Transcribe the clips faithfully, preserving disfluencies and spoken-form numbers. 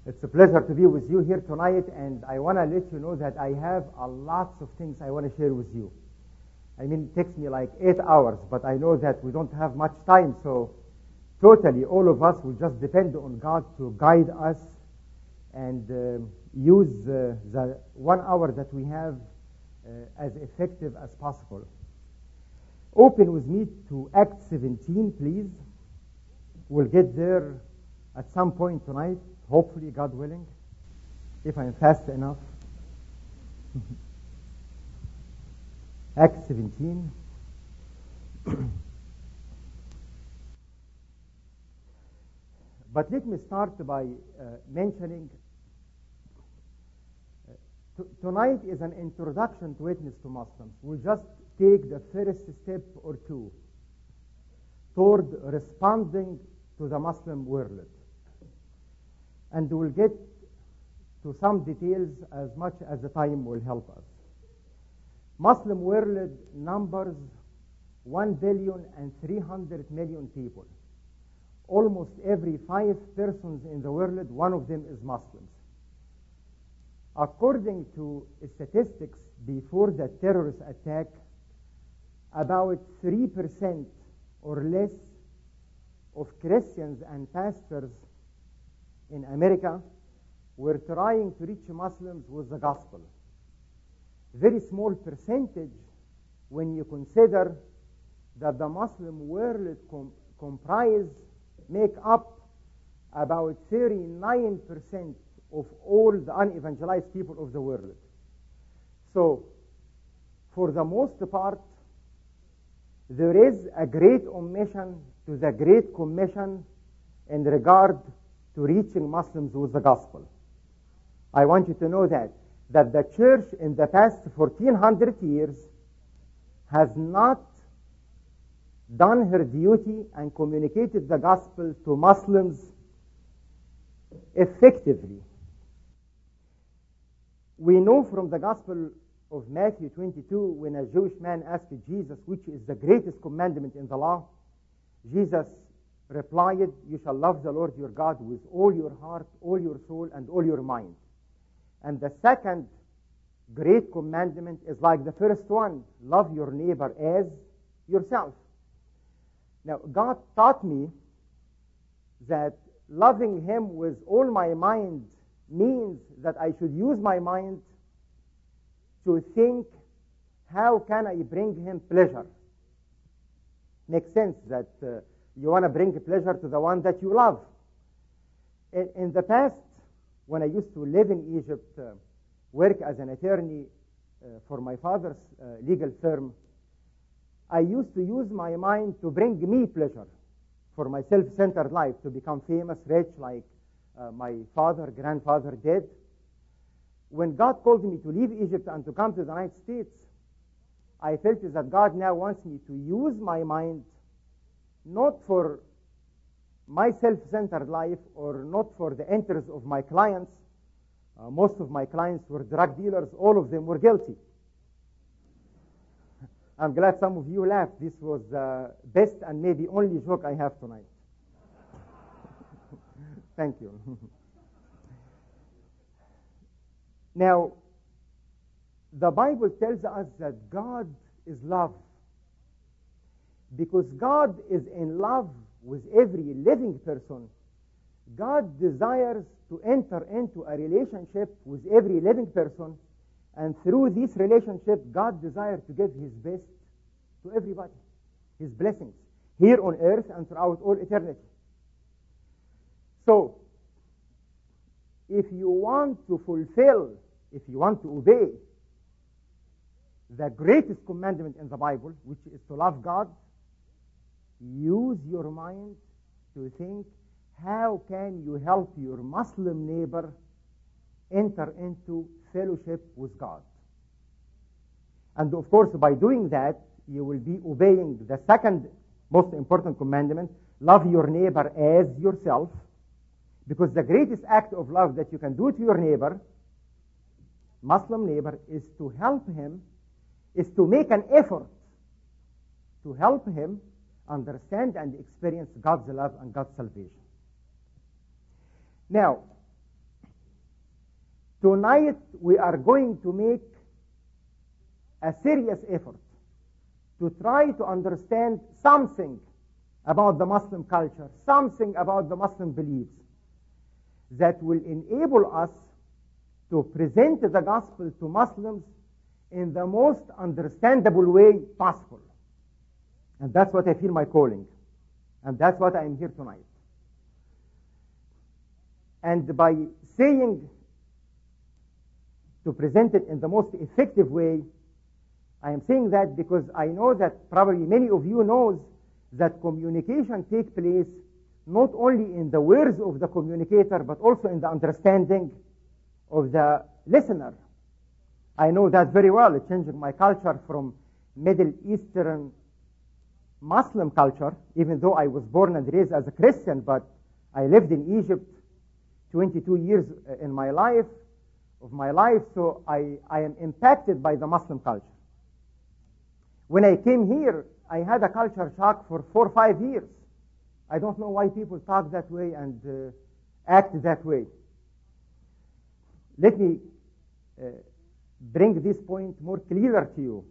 It's a pleasure to be with you here tonight, and I want to let you know that I have a lots of things I want to share with you. I mean, it takes me like eight hours, but I know that we don't have much time, so totally all of us will just depend on God to guide us and uh, use uh, the one hour that we have uh, as effective as possible. Open with me to Acts seventeen, please. We'll get there at some point tonight, hopefully, God willing, if I'm fast enough. Acts seventeen. But let me start by uh, mentioning uh, t- tonight is an introduction to Witness to Muslims. We'll just take the first step or two toward responding to the Muslim world. And we'll get to some details as much as the time will help us. Muslim world numbers one billion and three hundred million people. Almost every five persons in the world, one of them is Muslims. According to statistics before the terrorist attack, about three percent or less of Christians and pastors in America were trying to reach Muslims with the gospel. Very small percentage when you consider that the Muslim world com- comprise, make up about thirty-nine percent of all the unevangelized people of the world. So, for the most part, there is a great omission to the Great Commission in regard to reaching Muslims with the gospel. I want you to know that, that the church in the past fourteen hundred years has not done her duty and communicated the gospel to Muslims effectively. We know from the gospel of Matthew twenty-two, when a Jewish man asked Jesus, which is the greatest commandment in the law, Jesus replied, you shall love the Lord your God with all your heart, all your soul, and all your mind. And the second great commandment is like the first one, love your neighbor as yourself. Now, God taught me that loving him with all my mind means that I should use my mind to think, how can I bring him pleasure? Makes sense that uh, you want to bring pleasure to the one that you love. In, in the past, when I used to live in Egypt, uh, work as an attorney uh, for my father's uh, legal firm, I used to use my mind to bring me pleasure for my self-centered life, to become famous, rich, like uh, my father, grandfather did. When God called me to leave Egypt and to come to the United States, I felt that God now wants me to use my mind not for my self-centered life or not for the interests of my clients. Uh, most of my clients were drug dealers. All of them were guilty. I'm glad some of you laughed. This was the best and maybe only joke I have tonight. Thank you. Now, the Bible tells us that God is love. Because God is in love with every living person, God desires to enter into a relationship with every living person, and through this relationship, God desires to give his best to everybody, his blessings, here on earth and throughout all eternity. So, if you want to fulfill, if you want to obey the greatest commandment in the Bible, which is to love God, use your mind to think, how can you help your Muslim neighbor enter into fellowship with God? And of course, by doing that, you will be obeying the second most important commandment, love your neighbor as yourself, because the greatest act of love that you can do to your neighbor, Muslim neighbor, is to help him, is to make an effort to help him understand and experience God's love and God's salvation. Now, Tonight we are going to make a serious effort to try to understand something about the Muslim culture, something about the Muslim beliefs that will enable us to present the gospel to Muslims in the most understandable way possible. And that's what I feel my calling. And that's what I am here tonight. And by saying to present it in the most effective way, I am saying that because I know that probably many of you knows that communication takes place not only in the words of the communicator, but also in the understanding of the listener. I know that very well. It changed my culture from Middle Eastern Muslim culture, even though I was born and raised as a Christian, but I lived in Egypt twenty-two years in my life, of my life, so I, I am impacted by the Muslim culture. When I came here, I had a culture shock for four or five years. I don't know why people talk that way and uh, act that way. Let me uh, bring this point more clearer to you.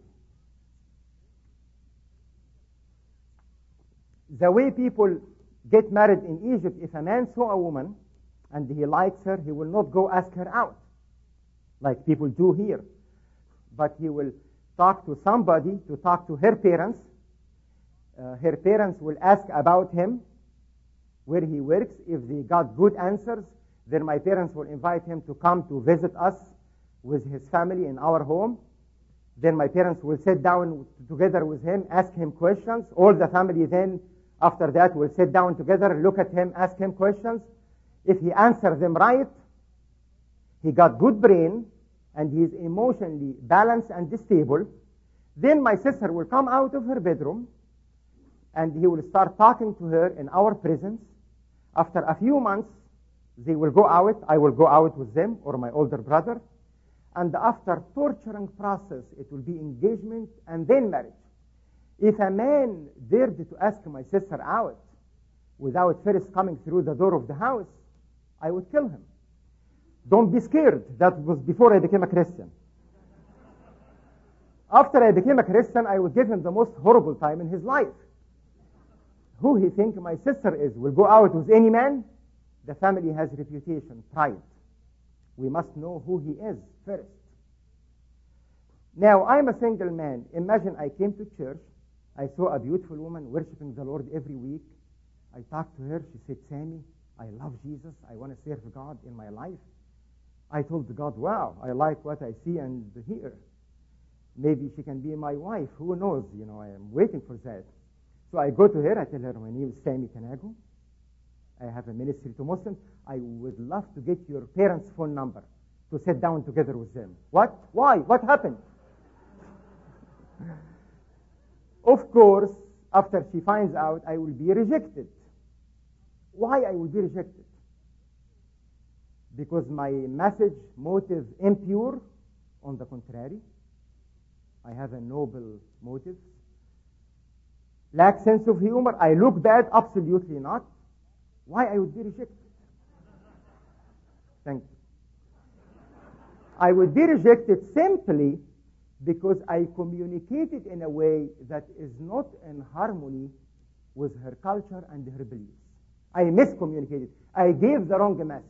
The way people get married in Egypt, if a man saw a woman and he likes her, he will not go ask her out like people do here. But he will talk to somebody, to talk to her parents. Uh, her parents will ask about him, where he works. If they got good answers, then my parents will invite him to come to visit us with his family in our home. Then my parents will sit down together with him, ask him questions. All the family then, after that, will sit down together, look at him, ask him questions. If he answers them right, he got good brain, and he is emotionally balanced and stable. Then my sister will come out of her bedroom, and he will start talking to her in our presence. After a few months, they will go out. I will go out with them, or my older brother. And after torturing process, it will be engagement and then marriage. If a man dared to ask my sister out without first coming through the door of the house, I would kill him. Don't be scared. That was before I became a Christian. After I became a Christian, I would give him the most horrible time in his life. Who he think my sister is will go out with any man? The family has reputation, pride. We must know who he is first. Now, I'm a single man. Imagine I came to church. I saw a beautiful woman worshiping the Lord every week. I talked to her. She said, Sammy, I love Jesus. I want to serve God in my life. I told God, wow, I like what I see and hear. Maybe she can be my wife. Who knows? You know, I am waiting for that. So I go to her. I tell her, my name is Sammy Tanago. I have a ministry to Muslims. I would love to get your parents' phone number to sit down together with them. What? Why? What happened? Of course, after she finds out, I will be rejected. Why I will be rejected? Because my message, motive, impure. On the contrary, I have a noble motive. Lack sense of humor. I look bad? Absolutely not. Why I would be rejected? Thank you. I would be rejected simply because I communicated in a way that is not in harmony with her culture and her beliefs. I miscommunicated. I gave the wrong message.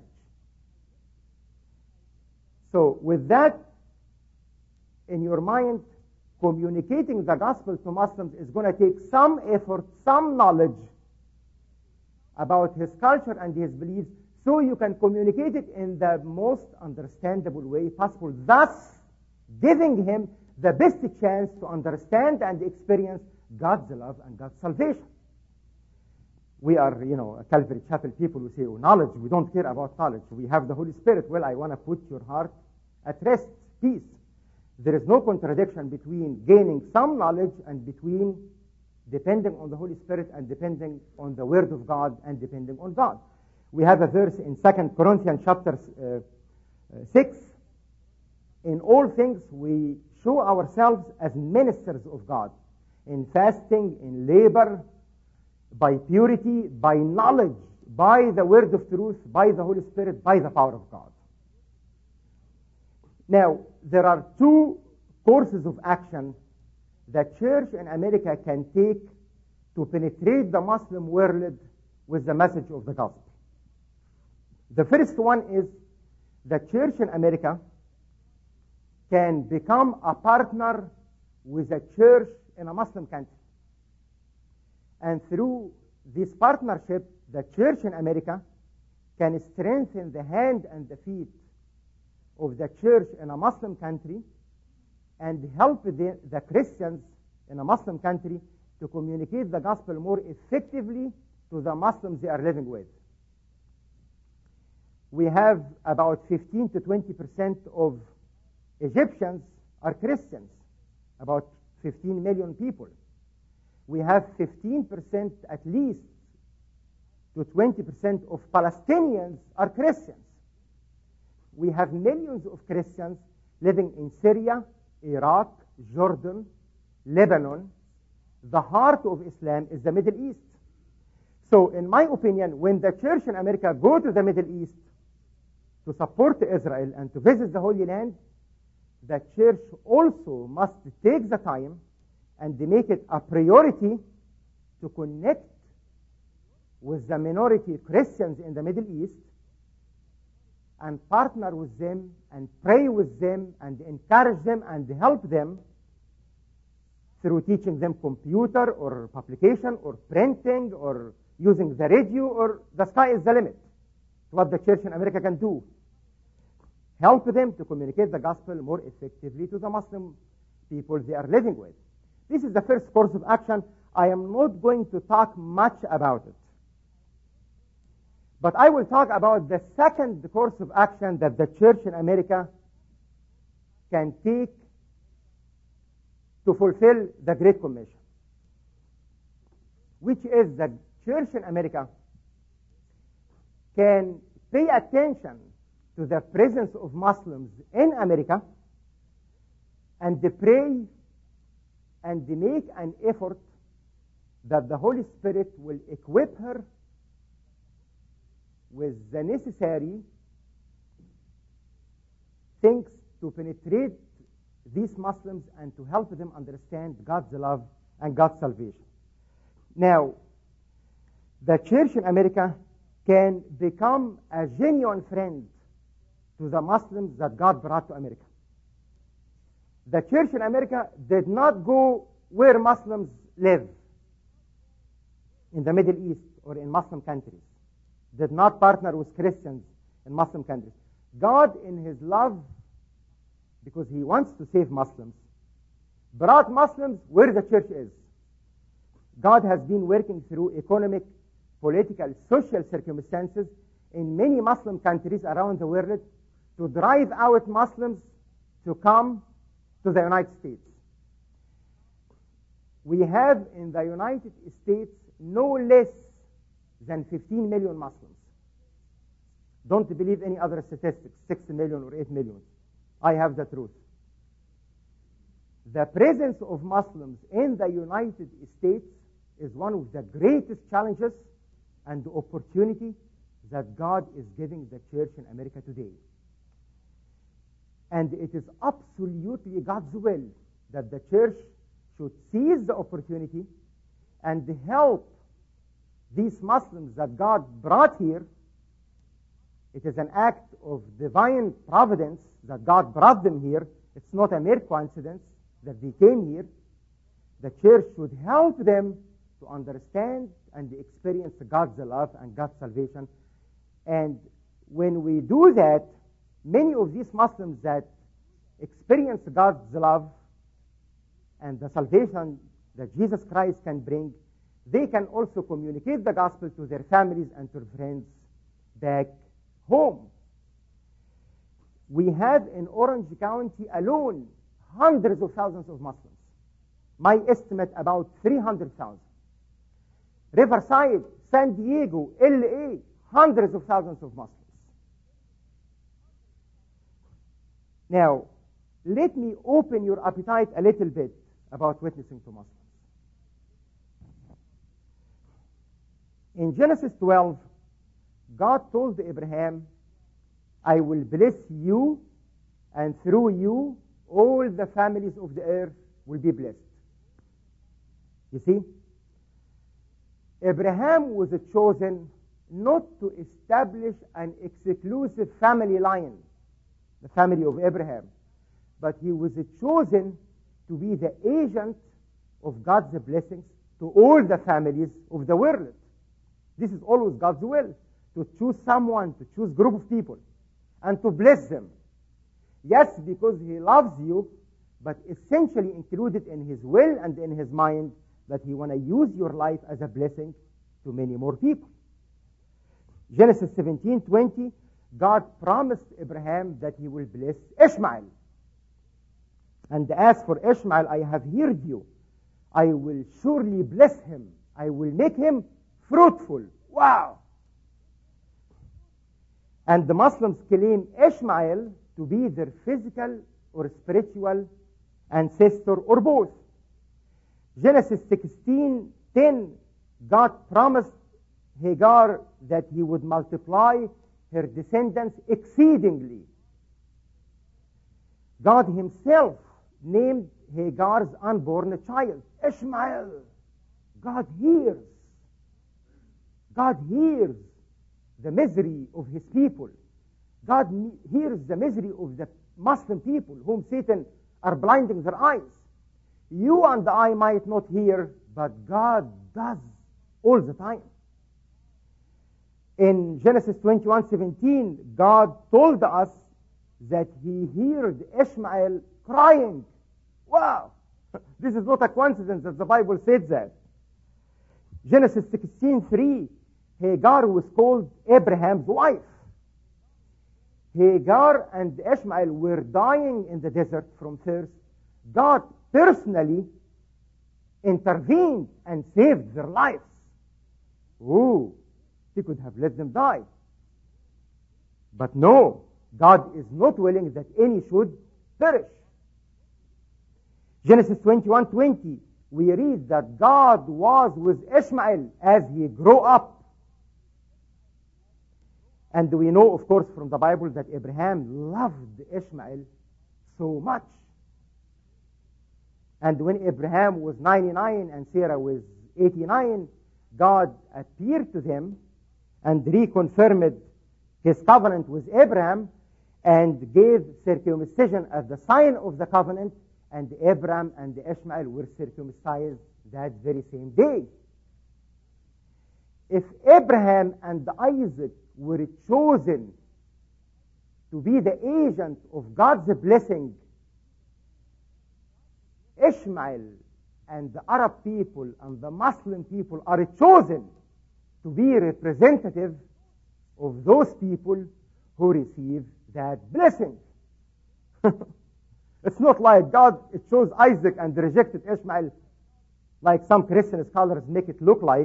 So with that in your mind, communicating the gospel to Muslims is going to take some effort, some knowledge about his culture and his beliefs, so you can communicate it in the most understandable way possible, thus giving him the best chance to understand and experience God's love and God's salvation. We are, you know, Calvary Chapel people who say, oh, knowledge, we don't care about knowledge. We have the Holy Spirit. Well, I want to put your heart at rest, peace. There is no contradiction between gaining some knowledge and between depending on the Holy Spirit and depending on the Word of God and depending on God. We have a verse in Second Corinthians chapter uh, uh, six. In all things we show ourselves as ministers of God, in fasting, in labor, by purity, by knowledge, by the word of truth, by the Holy Spirit, by the power of God. Now, there are two courses of action that church in America can take to penetrate the Muslim world with the message of the gospel. The first one is the church in America can become a partner with a church in a Muslim country. And through this partnership, the church in America can strengthen the hand and the feet of the church in a Muslim country and help the, the Christians in a Muslim country to communicate the gospel more effectively to the Muslims they are living with. We have about fifteen to twenty percent of Egyptians are Christians, about fifteen million people. We have fifteen percent at least to twenty percent of Palestinians are Christians. We have millions of Christians living in Syria, Iraq, Jordan, Lebanon. The heart of Islam is the Middle East. So, in my opinion, when the church in America go to the Middle East to support Israel and to visit the Holy Land, the church also must take the time and make it a priority to connect with the minority Christians in the Middle East and partner with them and pray with them and encourage them and help them through teaching them computer or publication or printing or using the radio, or the sky is the limit. It's what the church in America can do. Help them to communicate the gospel more effectively to the Muslim people they are living with. This is the first course of action. I am not going to talk much about it. But I will talk about the second course of action that the church in America can take to fulfill the Great Commission, which is that church in America can pay attention to the presence of Muslims in America and pray and make an effort that the Holy Spirit will equip her with the necessary things to penetrate these Muslims and to help them understand God's love and God's salvation. Now, the church in America can become a genuine friend to the Muslims that God brought to America. The church in America did not go where Muslims live, in the Middle East or in Muslim countries. Did not partner with Christians in Muslim countries. God, in His love, because He wants to save Muslims, brought Muslims where the church is. God has been working through economic, political, social circumstances in many Muslim countries around the world to drive out Muslims to come to the United States. We have in the United States no less than fifteen million Muslims. Don't believe any other statistics, six million or eight million. I have the truth. The presence of Muslims in the United States is one of the greatest challenges and opportunity that God is giving the church in America today. And it is absolutely God's will that the church should seize the opportunity and help these Muslims that God brought here. It is an act of divine providence that God brought them here. It's not a mere coincidence that they came here. The church should help them to understand and experience God's love and God's salvation. And when we do that, many of these Muslims that experience God's love and the salvation that Jesus Christ can bring, they can also communicate the gospel to their families and to their friends back home. We have in Orange County alone hundreds of thousands of Muslims. My estimate about three hundred thousand. Riverside, San Diego, L A, hundreds of thousands of Muslims. Now, let me open your appetite a little bit about witnessing to Muslims. In Genesis twelve, God told Abraham, I will bless you and through you, all the families of the earth will be blessed. You see? Abraham was chosen not to establish an exclusive family line, the family of Abraham, but he was chosen to be the agent of God's blessings to all the families of the world. This is always God's will, to choose someone, to choose a group of people, and to bless them. Yes, because he loves you, but essentially included in his will and in his mind that he want to use your life as a blessing to many more people. Genesis seventeen twenty, God promised Abraham that he will bless Ishmael. And as for Ishmael, I have heard you. I will surely bless him. I will make him fruitful. Wow! And the Muslims claim Ishmael to be their physical or spiritual ancestor or both. Genesis sixteen ten, God promised Hagar that he would multiply her descendants exceedingly. God himself named Hagar's unborn child Ishmael. God hears. God hears the misery of his people. God hears the misery of the Muslim people whom Satan are blinding their eyes. You and I might not hear, but God does all the time. In Genesis twenty-one seventeen, God told us that he heard Ishmael crying. Wow! This is not a coincidence that the Bible said that. Genesis sixteen three, Hagar was called Abraham's wife. Hagar and Ishmael were dying in the desert from thirst. God personally intervened and saved their lives. Ooh, he could have let them die. But no, God is not willing that any should perish. Genesis twenty-one twenty, we read that God was with Ishmael as he grew up. And we know, of course, from the Bible that Abraham loved Ishmael so much. And when Abraham was ninety-nine and Sarah was eighty-nine, God appeared to them and reconfirmed his covenant with Abraham and gave circumcision as the sign of the covenant, and Abraham and Ishmael were circumcised that very same day. If Abraham and Isaac were chosen to be the agent of God's blessing, Ishmael and the Arab people and the Muslim people are chosen to be representative of those people who receive that blessing. It's not like God chose Isaac and rejected Ishmael like some Christian scholars make it look like.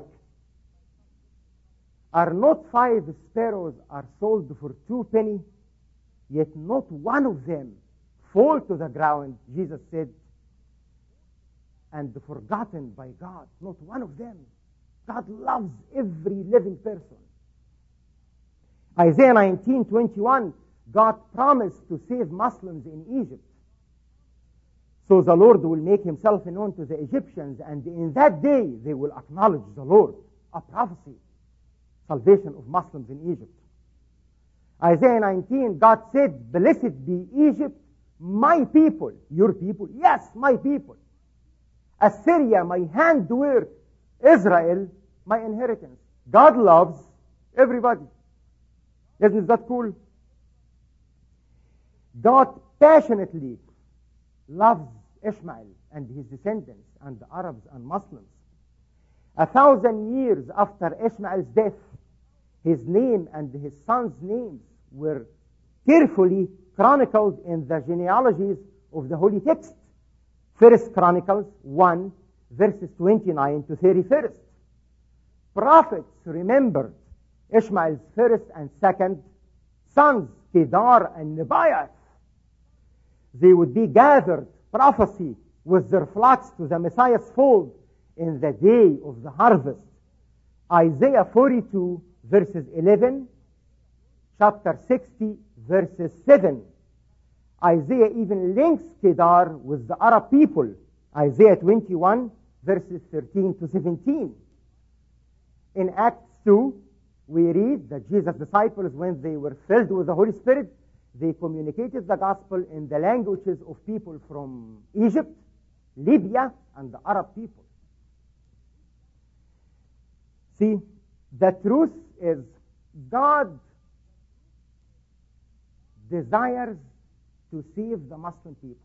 Are not five sparrows are sold for two penny, yet not one of them fall to the ground, Jesus said, and forgotten by God. Not one of them. God loves every living person. Isaiah nineteen twenty-one, God promised to save Muslims in Egypt. So the Lord will make himself known to the Egyptians, and in that day they will acknowledge the Lord. A prophecy. Salvation of Muslims in Egypt. Isaiah nineteen, God said, "Blessed be Egypt, my people." Your people? Yes, my people. Assyria, my handwork. Israel, my inheritance. God loves everybody. Isn't that cool? God passionately loves Ishmael and his descendants and the Arabs and Muslims. A thousand years after Ishmael's death, his name and his sons' names were carefully chronicled in the genealogies of the Holy Text. First Chronicles one, verses twenty-nine to thirty-first. Prophets remembered Ishmael's first and second sons, Kedar and Nebaioth. They would be gathered, prophecy, with their flocks to the Messiah's fold in the day of the harvest. Isaiah forty-two, verses eleven, chapter sixty, verses seven. Isaiah even links Kedar with the Arab people. Isaiah twenty-one, verses thirteen to seventeen. In Acts two, we read that Jesus' disciples, when they were filled with the Holy Spirit, they communicated the gospel in the languages of people from Egypt, Libya, and the Arab people. See, the truth is God desires to save the Muslim people.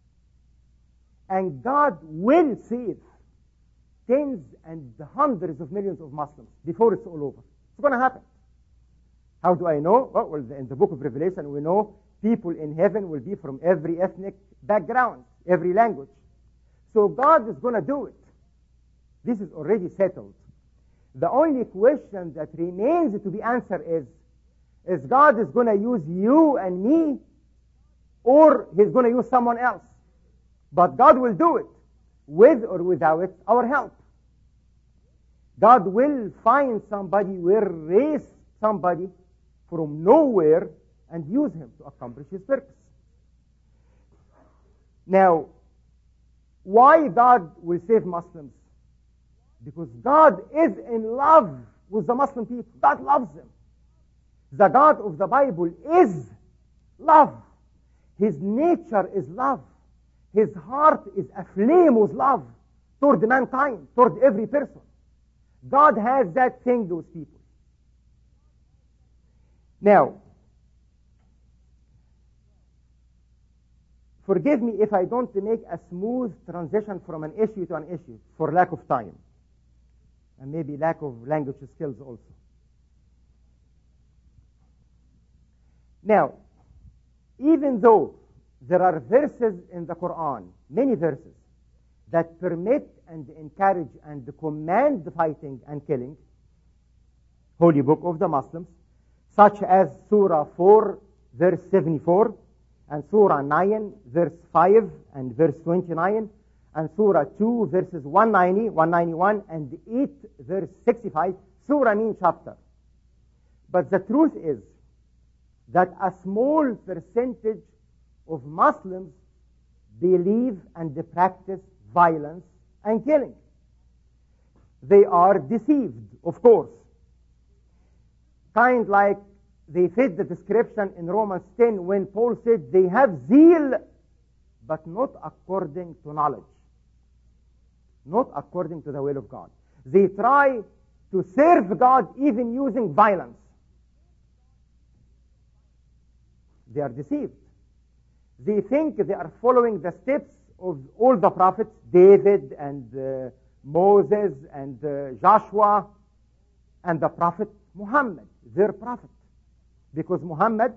And God will save tens and hundreds of millions of Muslims before it's all over. It's going to happen. How do I know? Oh, well, in the book of Revelation, we know people in heaven will be from every ethnic background, every language. So God is going to do it. This is already settled. The only question that remains to be answered is, is God is going to use you and me, or He's going to use someone else? But God will do it, with or without our help. God will find somebody, will raise somebody from nowhere and use him to accomplish His purpose. Now, why God will save Muslims? Because God is in love with the Muslim people. God loves them. The God of the Bible is love. His nature is love. His heart is aflame with love toward mankind, toward every person. God has that thing with people. Now, forgive me if I don't make a smooth transition from an issue to an issue for lack of time, and maybe lack of language skills also. Now, even though there are verses in the Quran, many verses, that permit and encourage and command the fighting and killing, holy book of the Muslims, such as Surah four, verse seventy-four, and Surah nine, verse five and verse twenty-nine, and Surah two, verses one ninety, one ninety-one, and eight, verse sixty-five, Surah mean chapter. But the truth is that a small percentage of Muslims believe and practice violence and killing. They are deceived, of course. Kind like they fit the description in Romans ten when Paul said they have zeal, but not according to knowledge. Not according to the will of God. They try to serve God even using violence. They are deceived. They think they are following the steps of all the prophets, David and uh, Moses and uh, Joshua and the prophet Muhammad, their prophet. Because Muhammad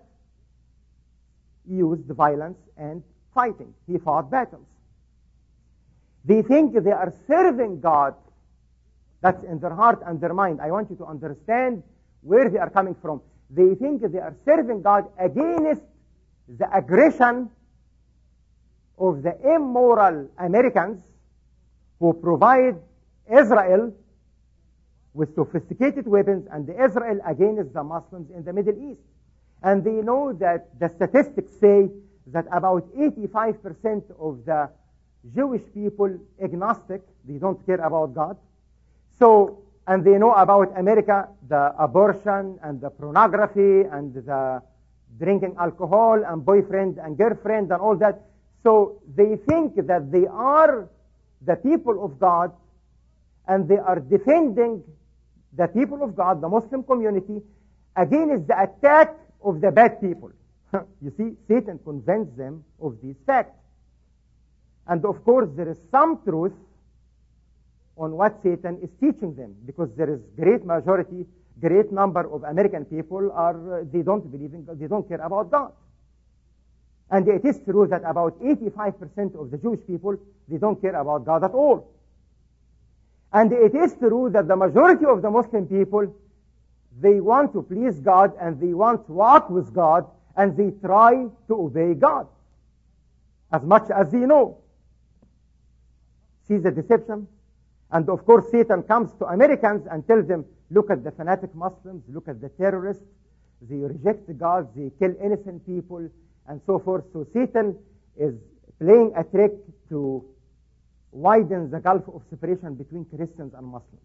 used violence and fighting. He fought battles. They think they are serving God. That's in their heart and their mind. I want you to understand where they are coming from. They think they are serving God against the aggression of the immoral Americans who provide Israel with sophisticated weapons, and Israel against the Muslims in the Middle East. And they know that the statistics say that about eighty-five percent of the Jewish people agnostic, they don't care about God. So, and they know about America, the abortion and the pornography and the drinking alcohol and boyfriend and girlfriend and all that. So they think that they are the people of God, and they are defending the people of God, the Muslim community, against the attack of the bad people. You see, Satan convinced them of these facts. And of course, there is some truth on what Satan is teaching them, because there is great majority, great number of American people are, uh, they don't believe in God, they don't care about God. And it is true that about eighty-five percent of the Jewish people, they don't care about God at all. And it is true that the majority of the Muslim people, they want to please God and they want to walk with God and they try to obey God as much as they know. See the deception? And of course Satan comes to Americans and tells them, look at the fanatic Muslims, look at the terrorists, they reject God, they kill innocent people, and so forth. So Satan is playing a trick to widen the gulf of separation between Christians and Muslims.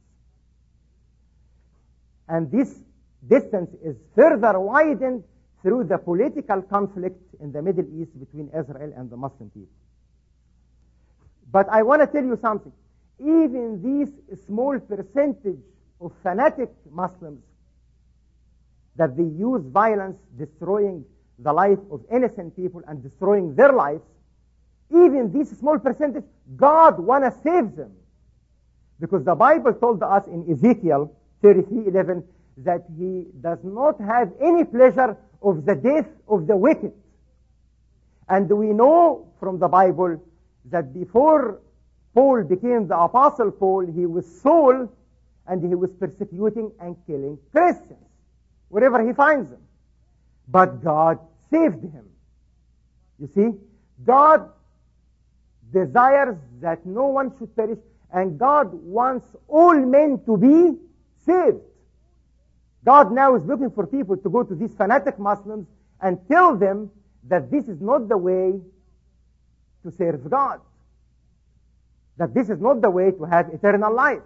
And this distance is further widened through the political conflict in the Middle East between Israel and the Muslim people. But I want to tell you something. Even these small percentage of fanatic Muslims that they use violence, destroying the life of innocent people and destroying their lives, even this small percentage, God want to save them. Because the Bible told us in Ezekiel thirty-three eleven that he does not have any pleasure of the death of the wicked. And we know from the Bible that before Paul became the Apostle Paul, he was Saul, and he was persecuting and killing Christians wherever he finds them. But God saved him. You see, God desires that no one should perish, and God wants all men to be saved. God now is looking for people to go to these fanatic Muslims and tell them that this is not the way to serve God, that this is not the way to have eternal life.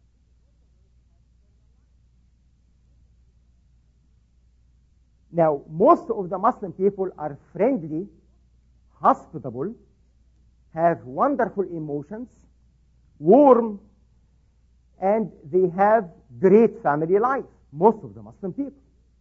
Now, most of the Muslim people are friendly, hospitable, have wonderful emotions, warm, and they have great family life. Most of the Muslim people.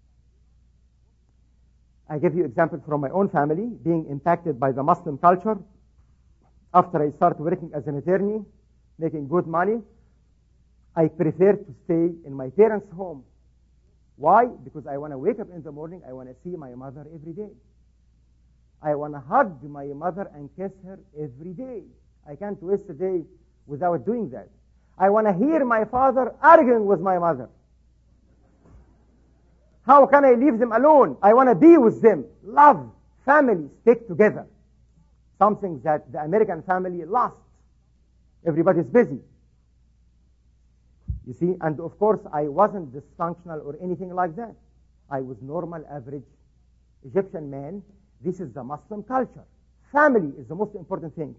I give you example from my own family, being impacted by the Muslim culture. After I started working as an attorney, making good money, I prefer to stay in my parents' home. Why? Because I want to wake up in the morning, I want to see my mother every day. I want to hug my mother and kiss her every day. I can't waste a day without doing that. I want to hear my father arguing with my mother. How can I leave them alone? I want to be with them. Love, family, stick together. Something that the American family lost. Everybody's busy. You see, and of course I wasn't dysfunctional or anything like that. I was normal, average Egyptian man. This is the Muslim culture. Family is the most important thing.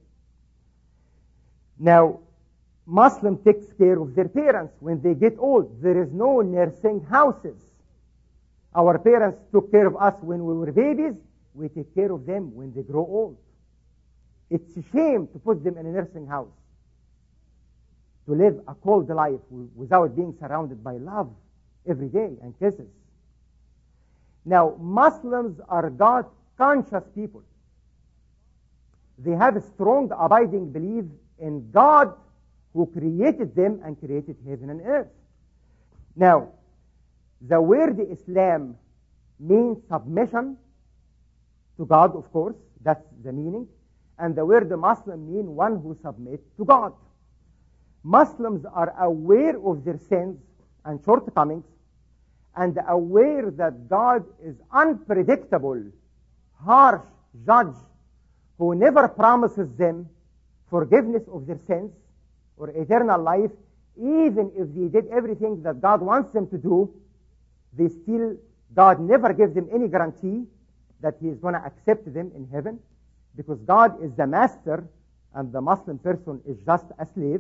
Now, Muslim takes care of their parents when they get old. There is no nursing houses. Our parents took care of us when we were babies. We take care of them when they grow old. It's a shame to put them in a nursing house, to live a cold life without being surrounded by love every day and kisses. Now, Muslims are God-conscious people. They have a strong, abiding belief in God who created them and created heaven and earth. Now, the word Islam means submission to God, of course. That's the meaning. And the word Muslim means one who submits to God. Muslims are aware of their sins and shortcomings and aware that God is unpredictable, harsh judge who never promises them forgiveness of their sins or eternal life. Even if they did everything that God wants them to do, they still, God never gives them any guarantee that He is going to accept them in heaven, because God is the master and the Muslim person is just a slave.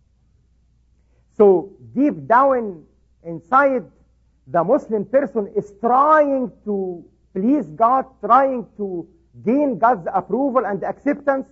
So deep down inside, the Muslim person is trying to please God, trying to gain God's approval and acceptance.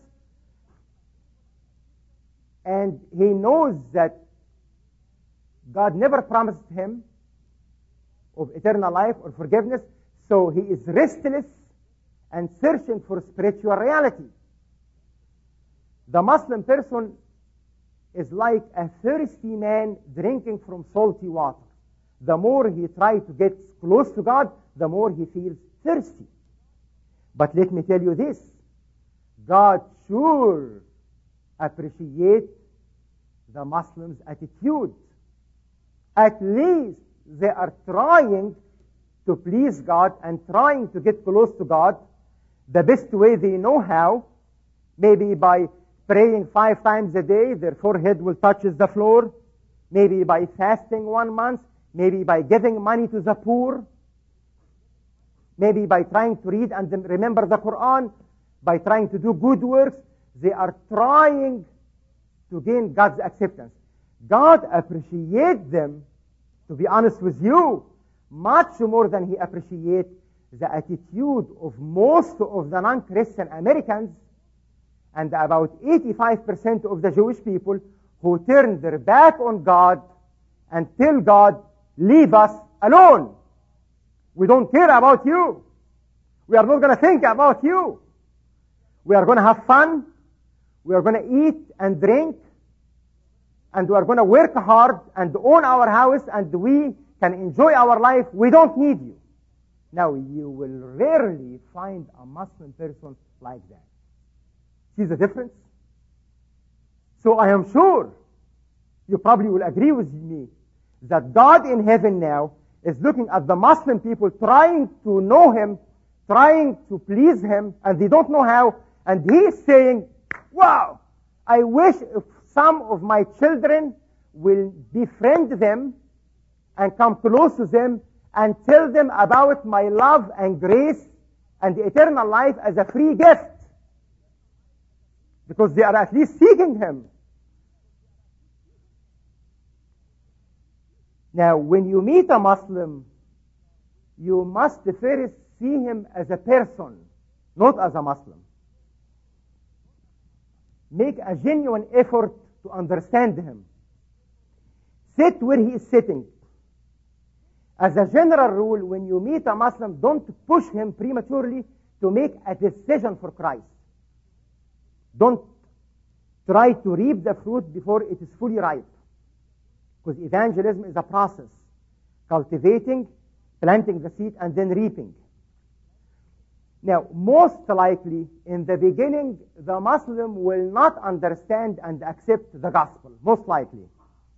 And he knows that God never promised him of eternal life or forgiveness, so he is restless and searching for spiritual reality. The Muslim person is like a thirsty man drinking from salty water. The more he tries to get close to God, the more he feels thirsty. But let me tell you this, God sure appreciates the Muslims' attitude. At least they are trying to please God and trying to get close to God the best way they know how, maybe by praying five times a day, their forehead will touch the floor, maybe by fasting one month, maybe by giving money to the poor, maybe by trying to read and remember the Quran, by trying to do good works. They are trying to gain God's acceptance. God appreciates them, to be honest with you, much more than He appreciates the attitude of most of the non-Christian Americans and about eighty-five percent of the Jewish people who turn their back on God and tell God, leave us alone. We don't care about you. We are not going to think about you. We are going to have fun. We are going to eat and drink. And we are going to work hard and own our house, and we can enjoy our life. We don't need you. Now, you will rarely find a Muslim person like that. See the difference? So I am sure you probably will agree with me that God in heaven now is looking at the Muslim people trying to know Him, trying to please Him, and they don't know how. And He is saying, wow, I wish if some of my children will befriend them and come close to them and tell them about my love and grace and eternal life as a free gift. Because they are at least seeking Him. Now, when you meet a Muslim, you must first see him as a person, not as a Muslim. Make a genuine effort to understand him. Sit where he is sitting. As a general rule, when you meet a Muslim, don't push him prematurely to make a decision for Christ. Don't try to reap the fruit before it is fully ripe. Because evangelism is a process. Cultivating, planting the seed, and then reaping. Now, most likely, in the beginning, the Muslim will not understand and accept the gospel. Most likely.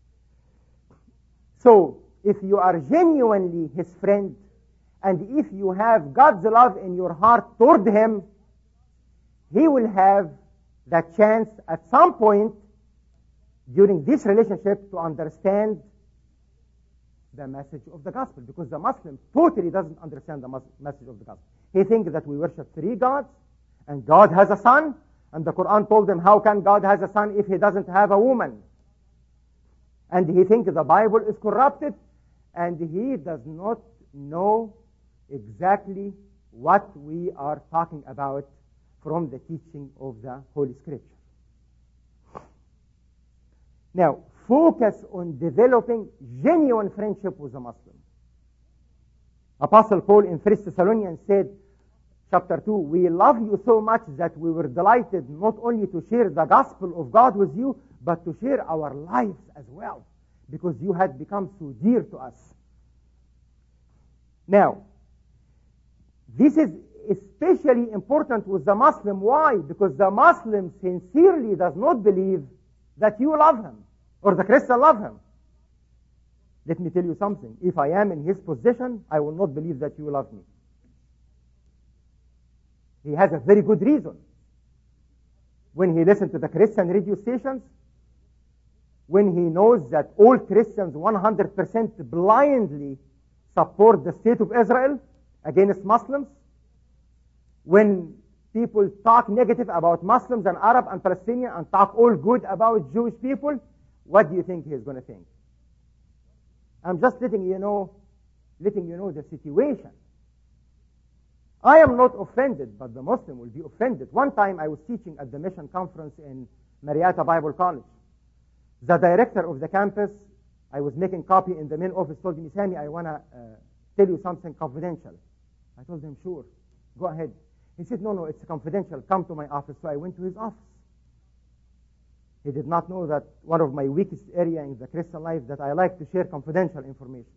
So, if you are genuinely his friend, and if you have God's love in your heart toward him, he will have the chance at some point during this relationship to understand the message of the gospel. Because the Muslim totally doesn't understand the message of the gospel. He thinks that we worship three gods, and God has a son, and the Quran told him, how can God has a son if he doesn't have a woman? And he thinks the Bible is corrupted, and he does not know exactly what we are talking about from the teaching of the Holy Scripture. Now, focus on developing genuine friendship with a Muslim. Apostle Paul in First Thessalonians said, chapter two, we love you so much that we were delighted not only to share the gospel of God with you, but to share our lives as well, because you had become so dear to us. Now, this is especially important with the Muslim. Why? Because the Muslim sincerely does not believe that you love him, or the Christian love him. Let me tell you something. If I am in his position, I will not believe that you love me. He has a very good reason. When he listens to the Christian radio stations, when he knows that all Christians one hundred percent blindly support the state of Israel against Muslims, when people talk negative about Muslims and Arab and Palestinian and talk all good about Jewish people, what do you think he is going to think? I'm just letting you know, letting you know the situation. I am not offended, but the Muslim will be offended. One time I was teaching at the mission conference in Marietta Bible College. The director of the campus, I was making copy in the main office, told me, Sammy, I want to uh, tell you something confidential. I told him, sure, go ahead. He said, no, no, it's confidential. Come to my office. So I went to his office. He did not know that one of my weakest areas in the Christian life that I like to share confidential information.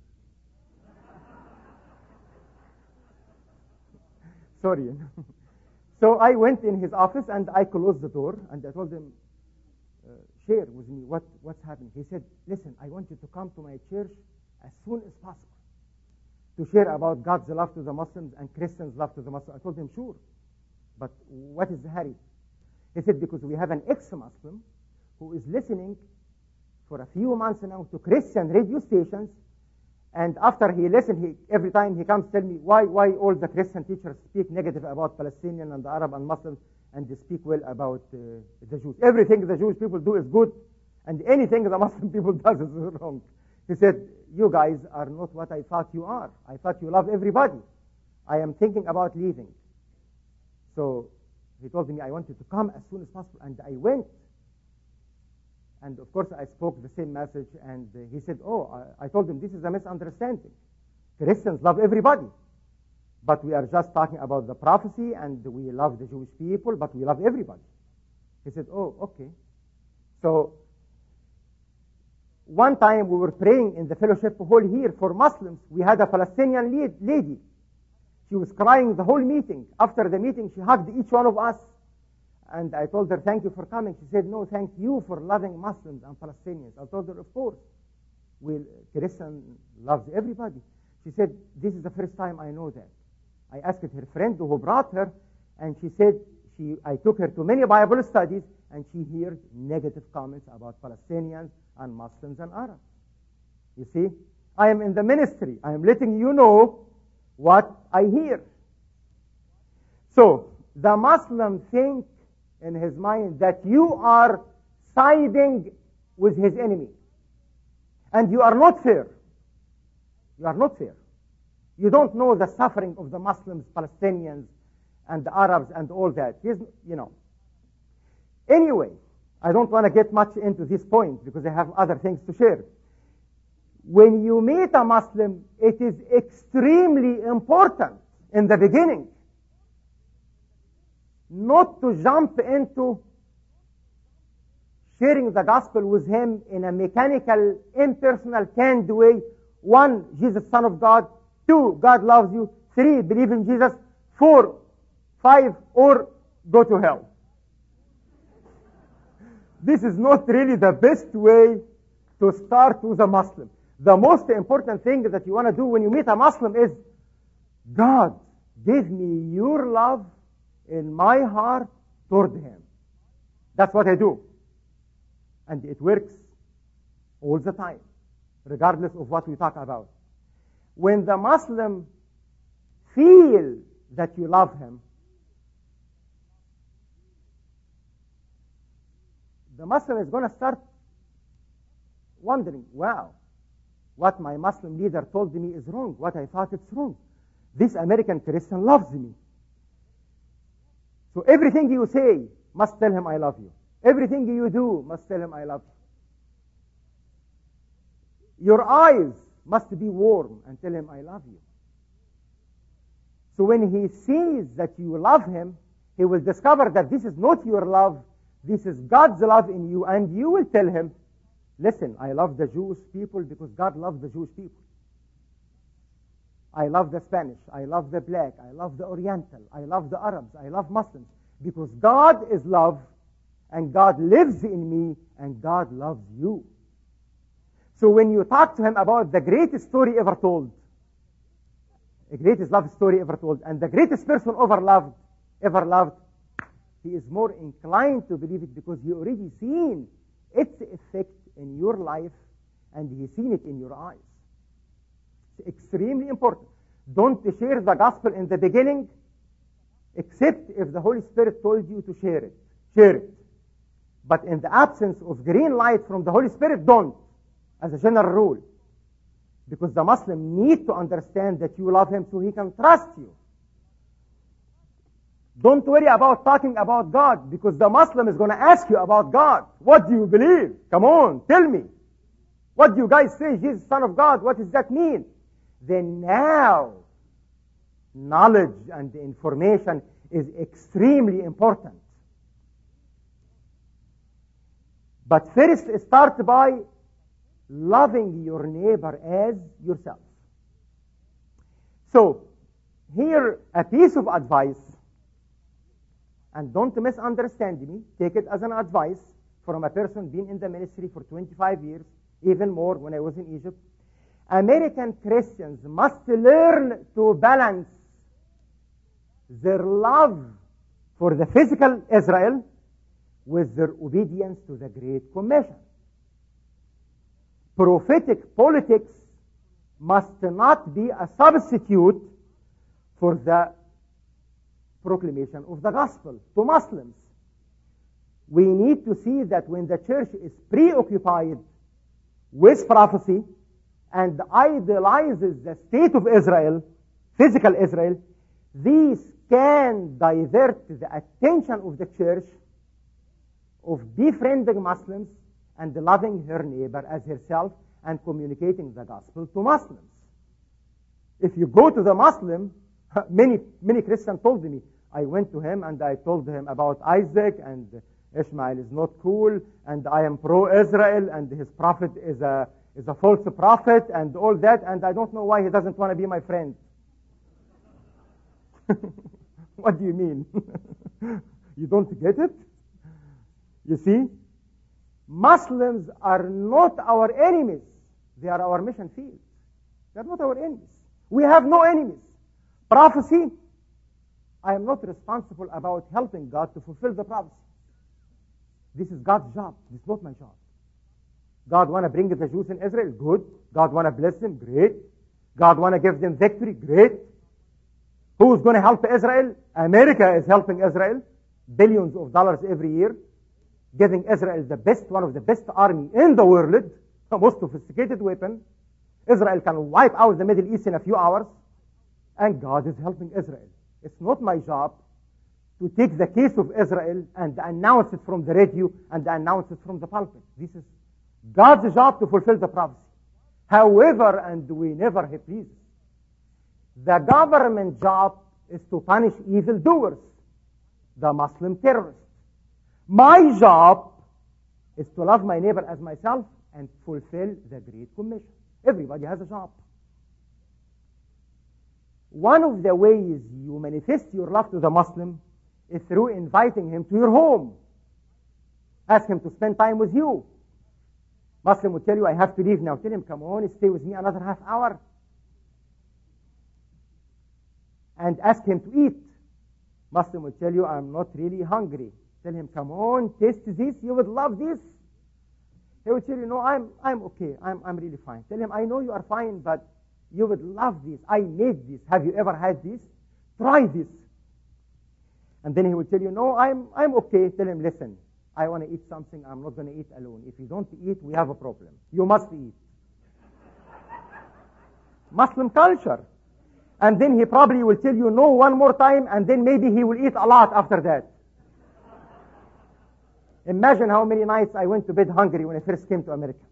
Sorry. So I went in his office and I closed the door and I told him, uh, share with me what, what's happening. He said, listen, I want you to come to my church as soon as possible to share about God's love to the Muslims and Christians' love to the Muslims. I told him, sure. But what is the hurry? He said, because we have an ex-Muslim who is listening for a few months now to Christian radio stations, And after he listened, he, every time he comes tell me, why, why all the Christian teachers speak negative about Palestinian and the Arab and Muslims, and they speak well about uh, the Jews. Everything the Jewish people do is good, and anything the Muslim people does is wrong. He said, you guys are not what I thought you are. I thought you love everybody. I am thinking about leaving. So he told me I wanted to come as soon as possible, and I went. And of course I spoke the same message, and uh, he said, oh, I, I told him this is a misunderstanding. Christians love everybody. But we are just talking about the prophecy, and we love the Jewish people, but we love everybody. He said, oh, okay. So one time we were praying in the fellowship hall here for Muslims. We had a Palestinian lead, lady. She was crying the whole meeting. After the meeting, she hugged each one of us. And I told her, thank you for coming. She said, no, thank you for loving Muslims and Palestinians. I told her, of course. Well, Christian loves everybody. She said, this is the first time I know that. I asked her friend who brought her, and she said, she, I took her to many Bible studies, and she heard negative comments about Palestinians and Muslims and Arabs. You see, I am in the ministry. I am letting you know what I hear. So, the Muslim thinks in his mind that you are siding with his enemy. And you are not fair. You are not fair. You don't know the suffering of the Muslims, Palestinians, and the Arabs and all that. He's, you know. Anyway, I don't want to get much into this point because I have other things to share. When you meet a Muslim, it is extremely important in the beginning not to jump into sharing the gospel with him in a mechanical, impersonal, canned way. One, Jesus, Son of God. Two, God loves you. Three, believe in Jesus. Four, five, or go to hell. This is not really the best way to start with a Muslim. The most important thing that you want to do when you meet a Muslim is, God, give me your love in my heart toward him. That's what I do. And it works all the time, regardless of what we talk about. When the Muslim feels that you love him, the Muslim is going to start wondering, wow, what my Muslim leader told me is wrong. What I thought it's wrong. This American Christian loves me. So everything you say must tell him I love you. Everything you do must tell him I love you. Your eyes must be warm and tell him I love you. So when he sees that you love him, he will discover that this is not your love, this is God's love in you, and you will tell him, listen, I love the Jewish people because God loves the Jewish people. I love the Spanish, I love the black, I love the Oriental, I love the Arabs, I love Muslims, because God is love, and God lives in me, and God loves you. So when you talk to him about the greatest story ever told, the greatest love story ever told, and the greatest person ever loved, ever loved, he is more inclined to believe it because he already seen its effect in your life, and he's seen it in your eyes. It's extremely important. Don't share the gospel in the beginning, except if the Holy Spirit told you to share it. Share it. But in the absence of green light from the Holy Spirit, don't, as a general rule. Because the Muslim needs to understand that you love him so he can trust you. Don't worry about talking about God, because the Muslim is going to ask you about God. What do you believe? Come on, tell me. What do you guys say? Jesus, Son of God. What does that mean? Then now, knowledge and information is extremely important. But first, start by loving your neighbor as yourself. So, here, a piece of advice, and don't misunderstand me, take it as an advice from a person being in the ministry for twenty-five years, even more when I was in Egypt. American Christians must learn to balance their love for the physical Israel with their obedience to the Great Commission. Prophetic politics must not be a substitute for the proclamation of the gospel to Muslims. We need to see that when the church is preoccupied with prophecy and idolizes the state of Israel, physical Israel, these can divert the attention of the church of befriending Muslims and loving her neighbor as herself and communicating the gospel to Muslims. If you go to the Muslim, many many Christians told me, I went to him and I told him about Isaac, and Ishmael is not cool, and I am pro-Israel, and his prophet is a is a false prophet, and all that, and I don't know why he doesn't want to be my friend. What do you mean? You don't get it? You see? Muslims are not our enemies. They are our mission field. They are not our enemies. We have no enemies. Prophecy, I am not responsible about helping God to fulfill the prophecy. This is God's job. This is not my job. God want to bring the Jews in Israel? Good. God want to bless them? Great. God want to give them victory? Great. Who is going to help Israel? America is helping Israel. Billions of dollars every year. Giving Israel the best, one of the best army in the world. The most sophisticated weapon. Israel can wipe out the Middle East in a few hours. And God is helping Israel. It's not my job to take the case of Israel and announce it from the radio and announce it from the pulpit. This is God's job to fulfill the prophecy. However, and we never he pleases, the government job is to punish evildoers, the Muslim terrorists. My job is to love my neighbor as myself and fulfill the Great Commission. Everybody has a job. One of the ways you manifest your love to the Muslim is through inviting him to your home. Ask him to spend time with you. Muslim will tell you, I have to leave now. Tell him, come on, stay with me another half hour. And ask him to eat. Muslim will tell you, I'm not really hungry. Tell him, come on, taste this. You would love this. He will tell you, no, I'm, I'm okay. I'm, I'm really fine. Tell him, I know you are fine, but you would love this. I made this. Have you ever had this? Try this. And then he will tell you, no, I'm, I'm okay. Tell him, listen, I want to eat something. I'm not going to eat alone. If you don't eat, we have a problem. You must eat. Muslim culture. And then he probably will tell you no one more time, and then maybe he will eat a lot after that. Imagine how many nights I went to bed hungry when I first came to America.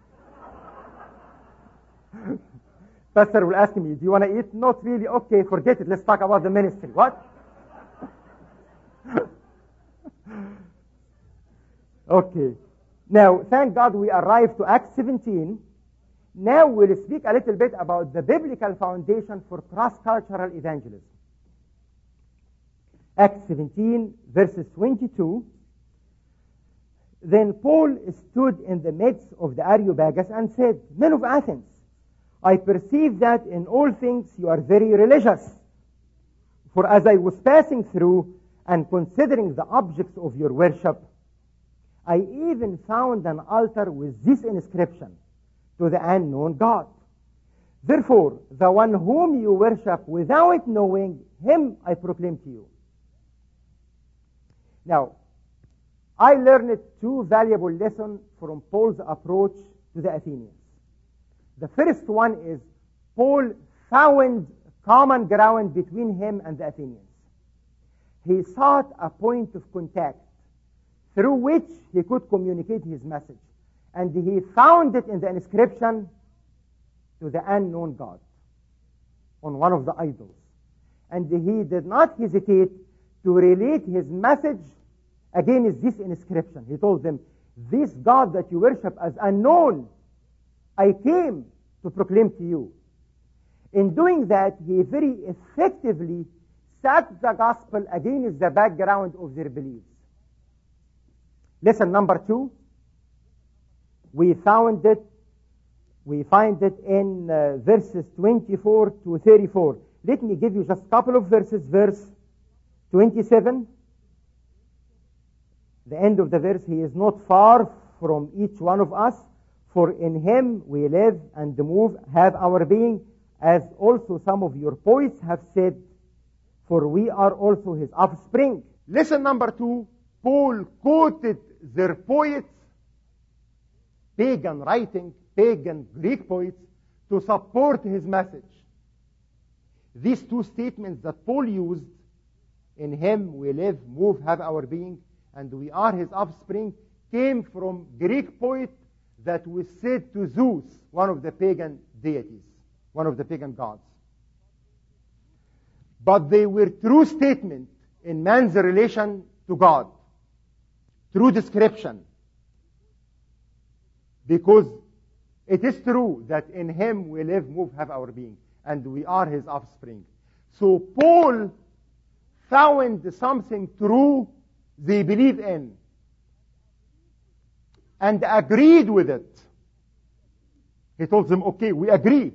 Pastor will ask me, do you want to eat? Not really. Okay, forget it. Let's talk about the ministry. What? Okay. Now, thank God we arrived to Acts seventeen. Now we'll speak a little bit about the biblical foundation for cross-cultural evangelism. Acts seventeen, verses twenty-two. Then Paul stood in the midst of the Areopagus and said, Men of Athens, I perceive that in all things you are very religious. For as I was passing through and considering the objects of your worship, I even found an altar with this inscription, to the unknown God. Therefore, the one whom you worship without knowing, him I proclaim to you. Now, I learned two valuable lessons from Paul's approach to the Athenians. The first one is Paul found common ground between him and the Athenians. He sought a point of contact through which he could communicate his message. And he found it in the inscription, to the unknown God, on one of the idols. And he did not hesitate to relate his message against this inscription. He told them, this God that you worship as unknown, I came to proclaim to you. In doing that, he very effectively set the gospel against the background of their beliefs. Lesson number two, we found it, we find it in uh, verses twenty-four to thirty-four. Let me give you just a couple of verses. Verse twenty-seven, the end of the verse, he is not far from each one of us, For in him we live and move, have our being, as also some of your poets have said, for we are also his offspring. Lesson number two, Paul quoted their poets, pagan writing, pagan Greek poets, to support his message. These two statements that Paul used, in him we live, move, have our being, and we are his offspring, came from Greek poet that was said to Zeus, one of the pagan deities, one of the pagan gods. But they were true statements in man's relation to God, true description. Because it is true that in him we live, move, have our being, and we are his offspring. So Paul found something true they believe in and agreed with it. He told them, okay, we agree.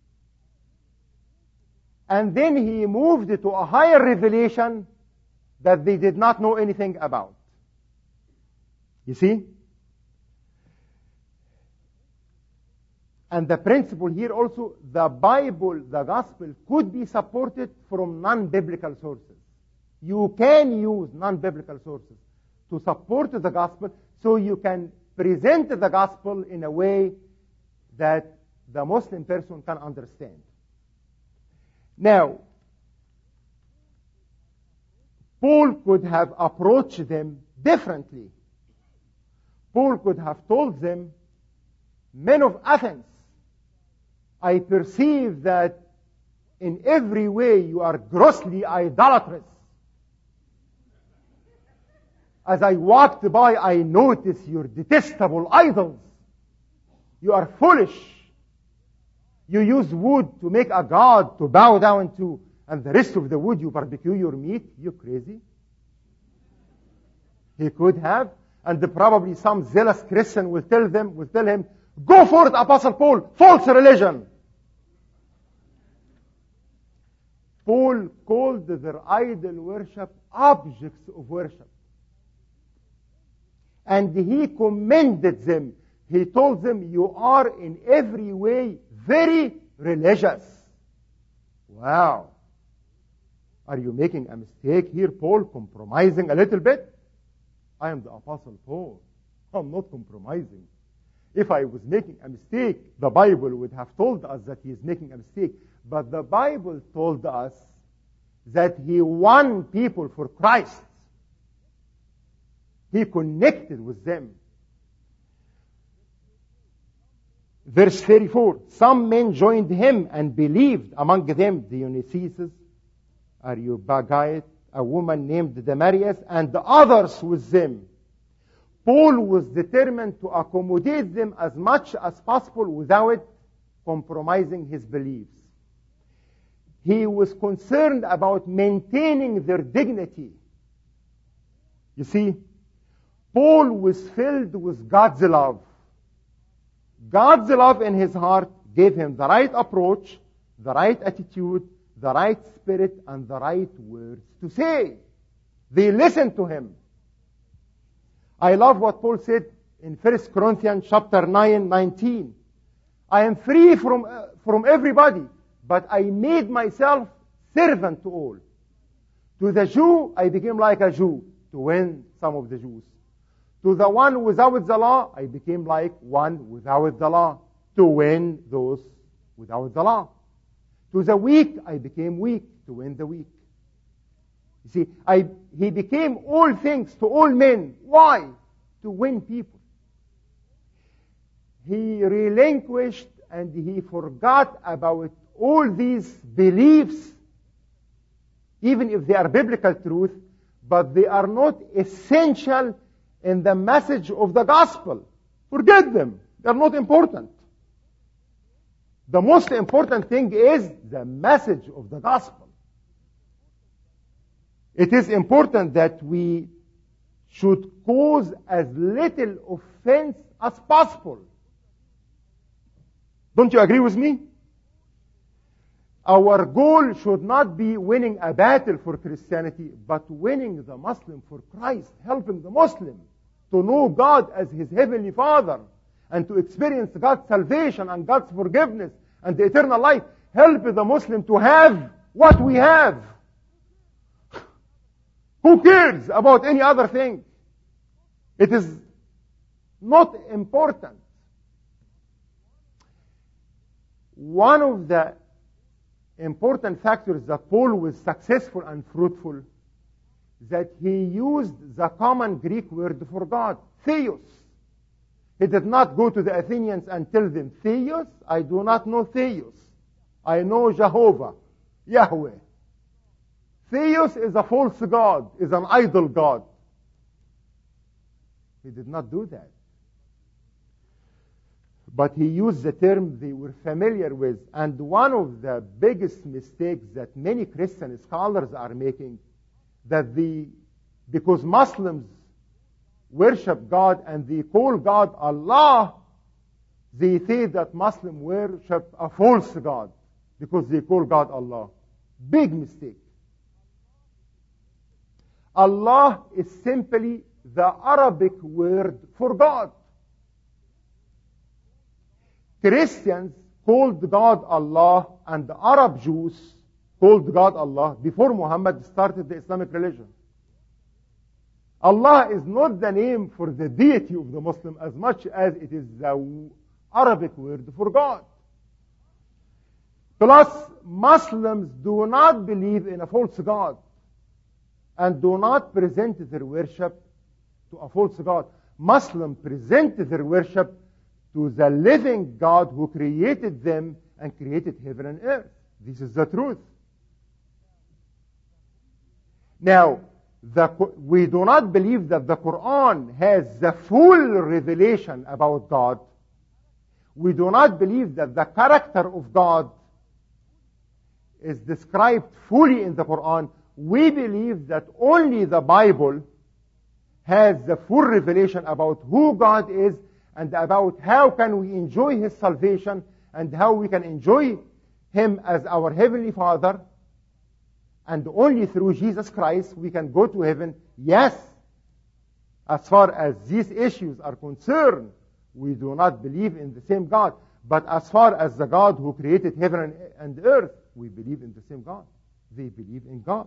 And then he moved to a higher revelation that they did not know anything about. You see? And the principle here also, the Bible, the gospel, could be supported from non-biblical sources. You can use non-biblical sources to support the gospel, so you can present the gospel in a way that the Muslim person can understand. Now, Paul could have approached them differently. Paul could have told them, men of Athens, I perceive that in every way you are grossly idolatrous. As I walked by, I noticed your detestable idols. You are foolish. You use wood to make a god to bow down to, and the rest of the wood you barbecue your meat. You crazy? He could have, and probably some zealous Christian will tell them, will tell him, go for it, Apostle Paul, false religion. Paul called their idol worship objects of worship. And he commended them. He told them, you are in every way very religious. Wow. Are you making a mistake here, Paul, compromising a little bit? I am the Apostle Paul. I'm not compromising. If I was making a mistake, the Bible would have told us that he is making a mistake. But the Bible told us that he won people for Christ. He connected with them. Verse thirty-four, some men joined him and believed, among them Dionysius, Areopagite, a woman named Damaris, and the others with them. Paul was determined to accommodate them as much as possible without compromising his beliefs. He was concerned about maintaining their dignity. You see, Paul was filled with God's love. God's love in his heart gave him the right approach, the right attitude, the right spirit, and the right words to say. They listened to him. I love what Paul said in First Corinthians chapter nine, nineteen. I am free from, uh, from everybody, but I made myself servant to all. To the Jew, I became like a Jew to win some of the Jews. To the one without the law, I became like one without the law to win those without the law. To the weak, I became weak to win the weak. You see, I, he became all things to all men. Why? To win people. He relinquished and he forgot about all these beliefs, even if they are biblical truth, but they are not essential in the message of the gospel. Forget them. They're not important. The most important thing is the message of the gospel. It is important that we should cause as little offense as possible. Don't you agree with me? Our goal should not be winning a battle for Christianity, but winning the Muslim for Christ, helping the Muslim to know God as his heavenly Father, and to experience God's salvation and God's forgiveness and the eternal life. Help the Muslim to have what we have. Who cares about any other thing? It is not important. One of the important factors that Paul was successful and fruitful, that he used the common Greek word for God, theos. He did not go to the Athenians and tell them, theos? I do not know theos. I know Jehovah, Yahweh. Theos is a false god, is an idol god. He did not do that. But he used the term they were familiar with. And one of the biggest mistakes that many Christian scholars are making, that the, because Muslims worship God and they call God Allah, they say that Muslims worship a false God because they call God Allah. Big mistake. Allah is simply the Arabic word for God. Christians called God Allah, and the Arab Jews called God Allah before Muhammad started the Islamic religion. Allah is not the name for the deity of the Muslim as much as it is the Arabic word for God. Plus, Muslims do not believe in a false God and do not present their worship to a false God. Muslims present their worship to the living God who created them and created heaven and earth. This is the truth. Now, the, we do not believe that the Quran has the full revelation about God. We do not believe that the character of God is described fully in the Quran. We believe that only the Bible has the full revelation about who God is and about how can we enjoy His salvation and how we can enjoy Him as our Heavenly Father. And only through Jesus Christ we can go to heaven. Yes, as far as these issues are concerned, we do not believe in the same God. But as far as the God who created heaven and earth, we believe in the same God. They believe in God.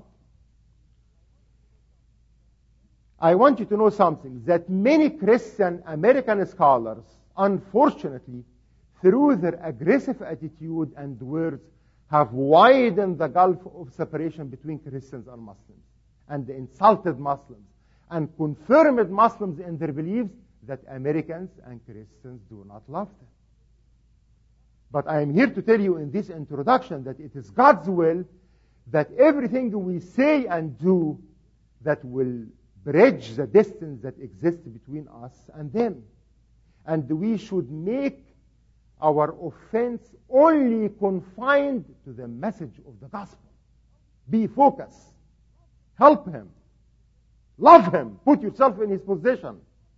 I want you to know something, that many Christian American scholars, unfortunately, through their aggressive attitude and words, have widened the gulf of separation between Christians and Muslims, and insulted Muslims, and confirmed Muslims in their beliefs that Americans and Christians do not love them. But I am here to tell you in this introduction that it is God's will that everything we say and do that will bridge the distance that exists between us and them. And we should make our offense only confined to the message of the gospel. Be focused. Help him. Love him. Put yourself in his position.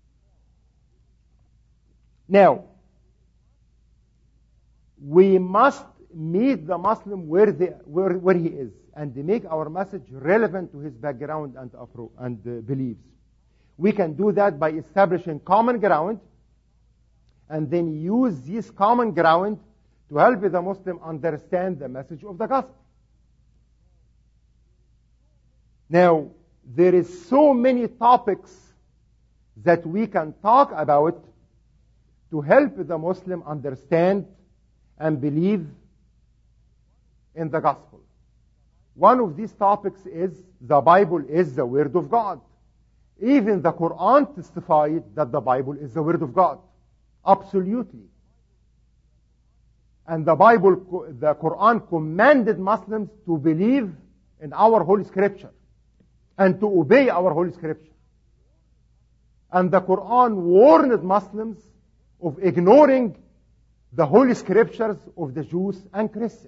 Now, we must meet the Muslim where, they, where, where he is and make our message relevant to his background and, appro- and uh, beliefs. We can do that by establishing common ground and then use this common ground to help the Muslim understand the message of the gospel. Now, there is so many topics that we can talk about to help the Muslim understand and believe in the gospel. One of these topics is the Bible is the Word of God. Even the Quran testified that the Bible is the Word of God. Absolutely. And the Bible, the Quran commanded Muslims to believe in our Holy Scripture and to obey our Holy Scripture. And the Quran warned Muslims of ignoring the Holy Scriptures of the Jews and Christians.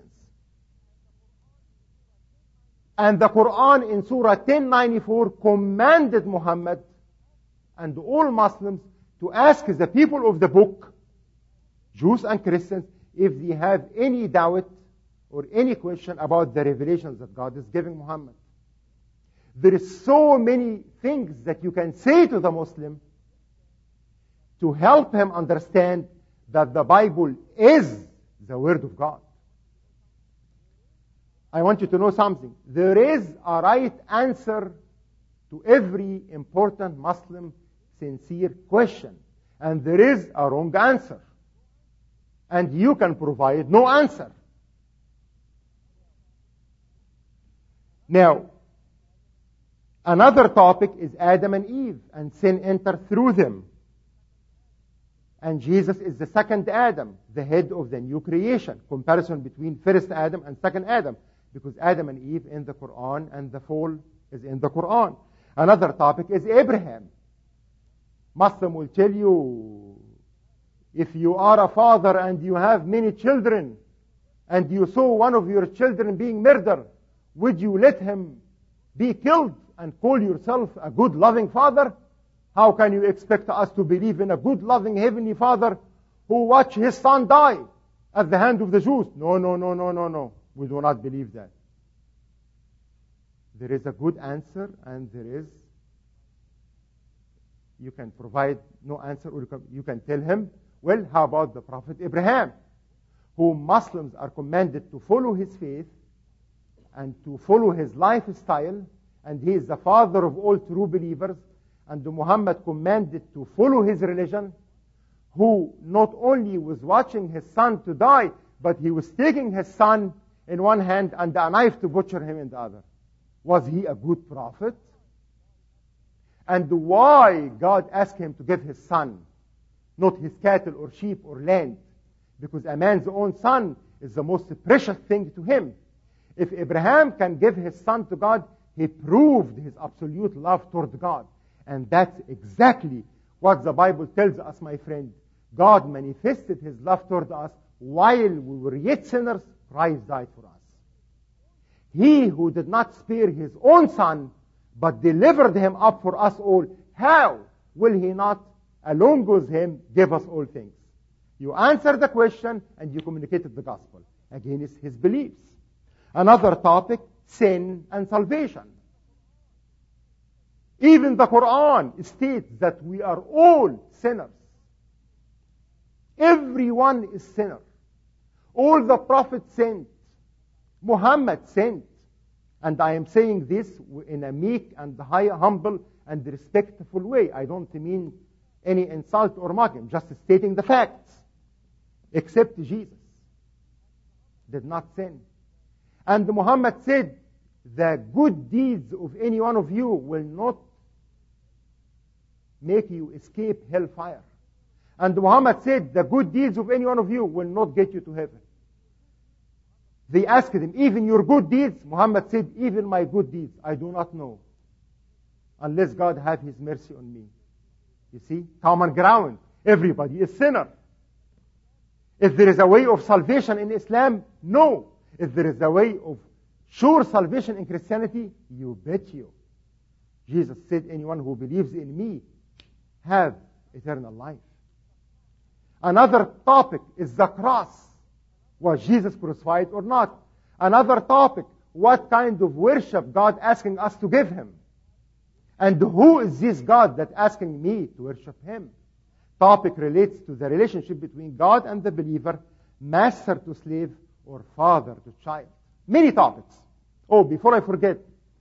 And the Quran in Surah ten ninety-four commanded Muhammad and all Muslims to ask the people of the book, Jews and Christians, if they have any doubt or any question about the revelations that God is giving Muhammad. There is so many things that you can say to the Muslim to help him understand that the Bible is the Word of God. I want you to know something. There is a right answer to every important Muslim sincere question. And there is a wrong answer. And you can provide no answer. Now, another topic is Adam and Eve, and sin entered through them. And Jesus is the second Adam, the head of the new creation. Comparison between first Adam and second Adam. Because Adam and Eve in the Quran, and the fall is in the Quran. Another topic is Abraham. Muslim will tell you, if you are a father and you have many children, and you saw one of your children being murdered, would you let him be killed and call yourself a good, loving father? How can you expect us to believe in a good, loving Heavenly Father who watched his son die at the hand of the Jews? No, no, no, no, no, no. We do not believe that. There is a good answer, and there is, you can provide no answer, or you can, you can tell him, well, how about the Prophet Abraham, whom Muslims are commanded to follow his faith and to follow his lifestyle, and he is the father of all true believers, and Muhammad commanded to follow his religion, who not only was watching his son to die, but he was taking his son in one hand and a knife to butcher him in the other. Was he a good prophet? And why God asked him to give his son, not his cattle or sheep or land? Because a man's own son is the most precious thing to him. If Abraham can give his son to God, he proved his absolute love toward God. And that's exactly what the Bible tells us, my friend. God manifested his love toward us while we were yet sinners. Christ died for us. He who did not spare his own son, but delivered him up for us all, how will he not, along with him, give us all things? You answered the question and you communicated the gospel against his beliefs. Another topic, sin and salvation. Even the Quran states that we are all sinners. Everyone is sinner. All the prophets sinned. Muhammad sinned. And I am saying this in a meek and high, humble and respectful way. I don't mean any insult or mocking, just stating the facts. Except Jesus did not sin. And Muhammad said, the good deeds of any one of you will not make you escape hellfire. And Muhammad said, the good deeds of any one of you will not get you to heaven. They asked him, even your good deeds? Muhammad said, even my good deeds, I do not know, unless God have his mercy on me. You see, common ground. Everybody is sinner. If there is a way of salvation in Islam, no. If there is a way of sure salvation in Christianity, you bet you. Jesus said, anyone who believes in me have eternal life. Another topic is the cross. Was Jesus crucified or not? Another topic, what kind of worship God asking us to give him? And who is this God that asking me to worship him? Topic relates to the relationship between God and the believer, master to slave, or father to child. Many topics. Oh, before I forget,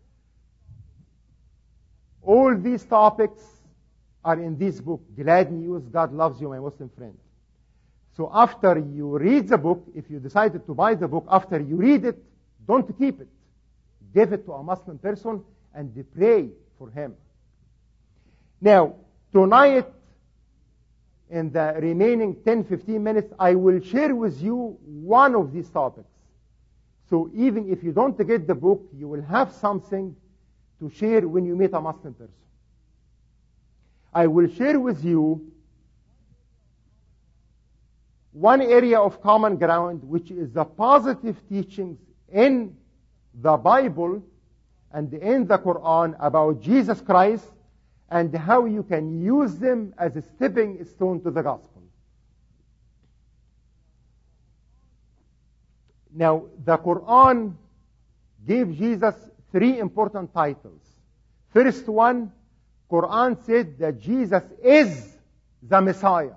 all these topics are in this book, Glad News, God Loves You, My Muslim Friend. So after you read the book, if you decided to buy the book, after you read it, don't keep it. Give it to a Muslim person and pray for him. Now, tonight, in the remaining ten to fifteen minutes, I will share with you one of these topics. So even if you don't get the book, you will have something to share when you meet a Muslim person. I will share with you one area of common ground, which is the positive teachings in the Bible and in the Quran about Jesus Christ, and how you can use them as a stepping stone to the gospel. Now, the Quran gave Jesus three important titles. First one, Quran said that Jesus is the Messiah.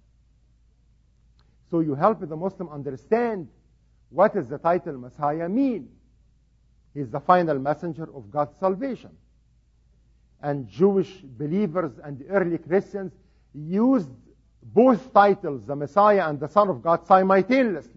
So you help the Muslim understand what does the title Messiah mean. He's the final messenger of God's salvation. And Jewish believers and early Christians used both titles, the Messiah and the Son of God, simultaneously.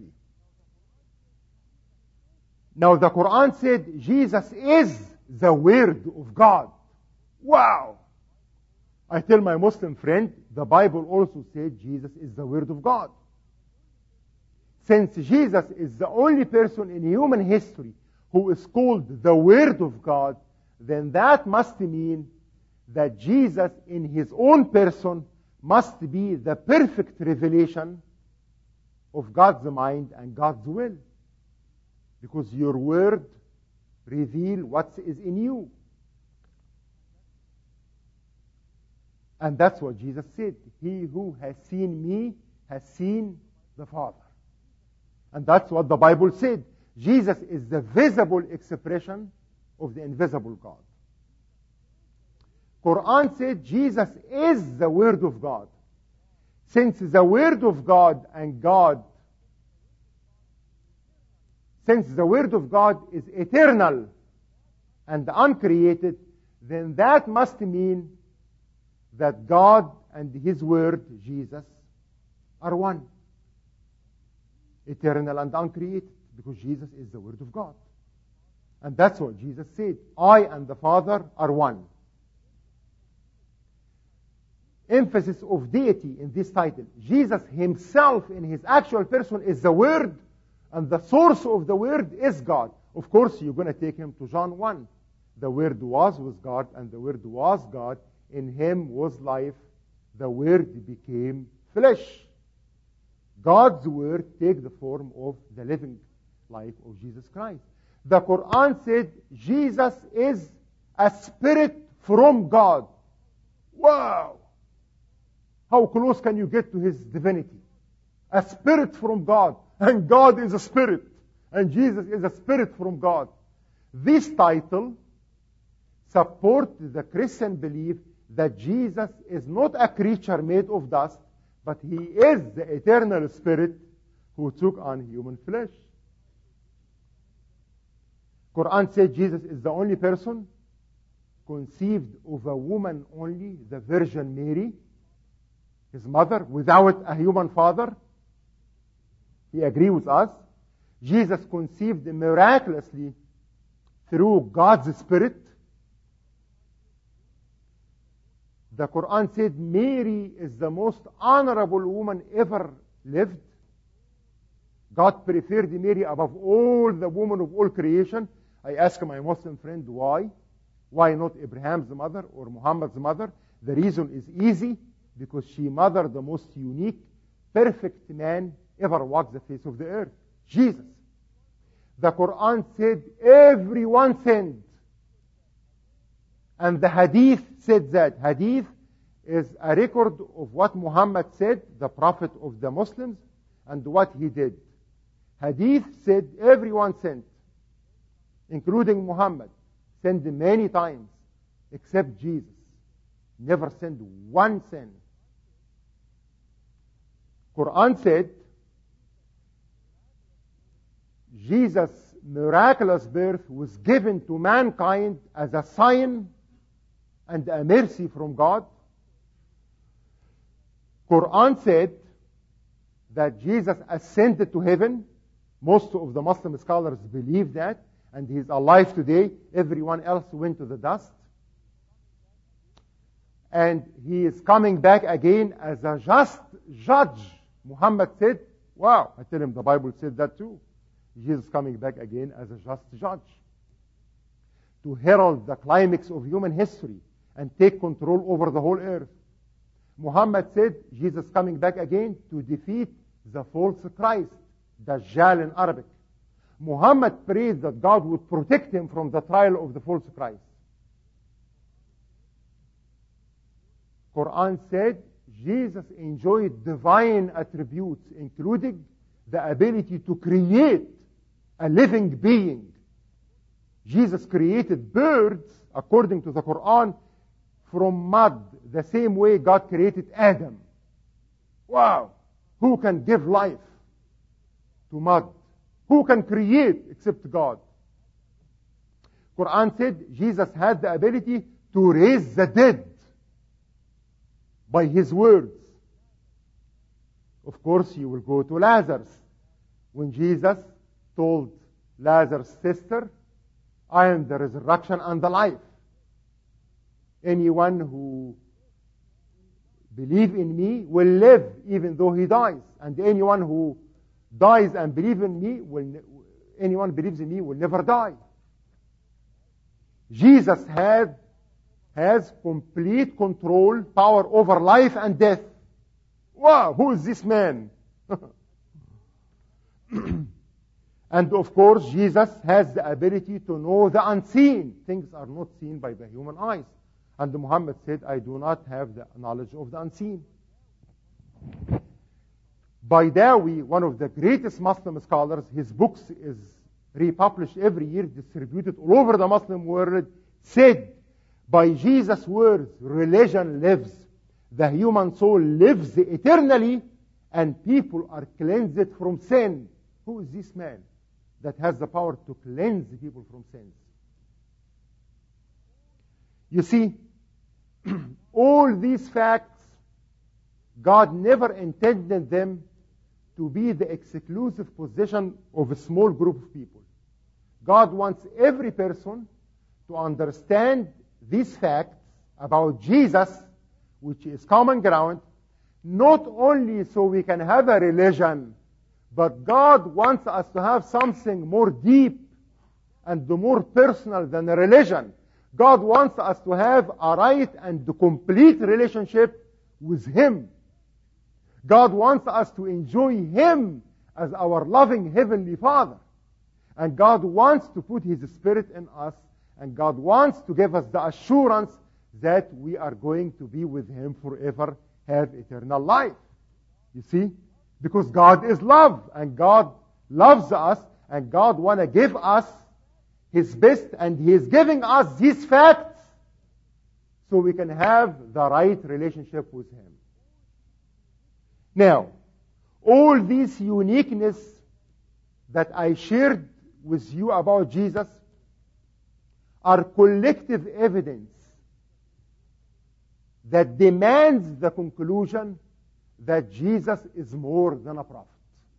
Now the Quran said Jesus is the Word of God. Wow! I tell my Muslim friend, the Bible also said Jesus is the Word of God. Since Jesus is the only person in human history who is called the Word of God, then that must mean that Jesus in his own person must be the perfect revelation of God's mind and God's will. Because your word reveals what is in you. And that's what Jesus said. He who has seen me has seen the Father. And that's what the Bible said. Jesus is the visible expression of the invisible God. Quran said Jesus is the Word of God. Since the Word of God and God, since the Word of God is eternal and uncreated, then that must mean that God and His Word, Jesus, are one. Eternal and uncreated, because Jesus is the Word of God. And that's what Jesus said. I and the Father are one. Emphasis of deity in this title. Jesus himself in his actual person is the Word, and the source of the Word is God. Of course, you're going to take him to John one. The Word was with God, and the Word was God. In him was life. The Word became flesh. God's Word takes the form of the living life of Jesus Christ. The Quran said Jesus is a spirit from God. Wow! How close can you get to his divinity? A spirit from God. And God is a spirit. And Jesus is a spirit from God. This title supports the Christian belief that Jesus is not a creature made of dust, but he is the eternal spirit who took on human flesh. Quran said Jesus is the only person conceived of a woman only, the Virgin Mary, his mother, without a human father. He agrees with us. Jesus conceived miraculously through God's Spirit. The Quran said Mary is the most honorable woman ever lived. God preferred Mary above all the women of all creation. I asked my Muslim friend why. Why not Abraham's mother or Muhammad's mother? The reason is easy. Because she mothered the most unique, perfect man ever walked the face of the earth. Jesus. The Quran said everyone sinned. And the Hadith said that. Hadith is a record of what Muhammad said, the prophet of the Muslims, and what he did. Hadith said everyone sinned, including Muhammad. Sinned many times, except Jesus. Never sinned one sin. Quran said Jesus' miraculous birth was given to mankind as a sign and a mercy from God. Quran said that Jesus ascended to heaven. Most of the Muslim scholars believe that, and he's alive today. Everyone else went to the dust. And he is coming back again as a just judge. Muhammad said, wow, I tell him the Bible said that too. Jesus coming back again as a just judge. To herald the climax of human history and take control over the whole earth. Muhammad said, Jesus coming back again to defeat the false Christ, Dajjal in Arabic. Muhammad prayed that God would protect him from the trial of the false Christ. Quran said, Jesus enjoyed divine attributes, including the ability to create a living being. Jesus created birds, according to the Quran, from mud, the same way God created Adam. Wow! Who can give life to mud? Who can create except God? Quran said Jesus had the ability to raise the dead by his words. Of course, you will go to Lazarus. When Jesus told Lazarus' sister, I am the resurrection and the life. Anyone who believes in me will live even though he dies. And anyone who dies and believes in me, will, anyone believes in me will never die. Jesus had, has complete control, power over life and death. Wow, who is this man? And of course, Jesus has the ability to know the unseen. Things are not seen by the human eyes. And Muhammad said, I do not have the knowledge of the unseen. Baidawi, one of the greatest Muslim scholars, his books is republished every year, distributed all over the Muslim world, said, by Jesus' words, religion lives. The human soul lives eternally, and people are cleansed from sin. Who is this man that has the power to cleanse people from sins? You see, all these facts, God never intended them to be the exclusive possession of a small group of people. God wants every person to understand these facts about Jesus, which is common ground, not only so we can have a religion, but God wants us to have something more deep and more personal than a religion. God wants us to have a right and complete relationship with Him. God wants us to enjoy Him as our loving Heavenly Father. And God wants to put His Spirit in us, and God wants to give us the assurance that we are going to be with Him forever, have eternal life. You see? Because God is love, and God loves us, and God wants to give us His best, and He is giving us these facts so we can have the right relationship with Him. Now, all these uniqueness that I shared with you about Jesus are collective evidence that demands the conclusion that Jesus is more than a prophet.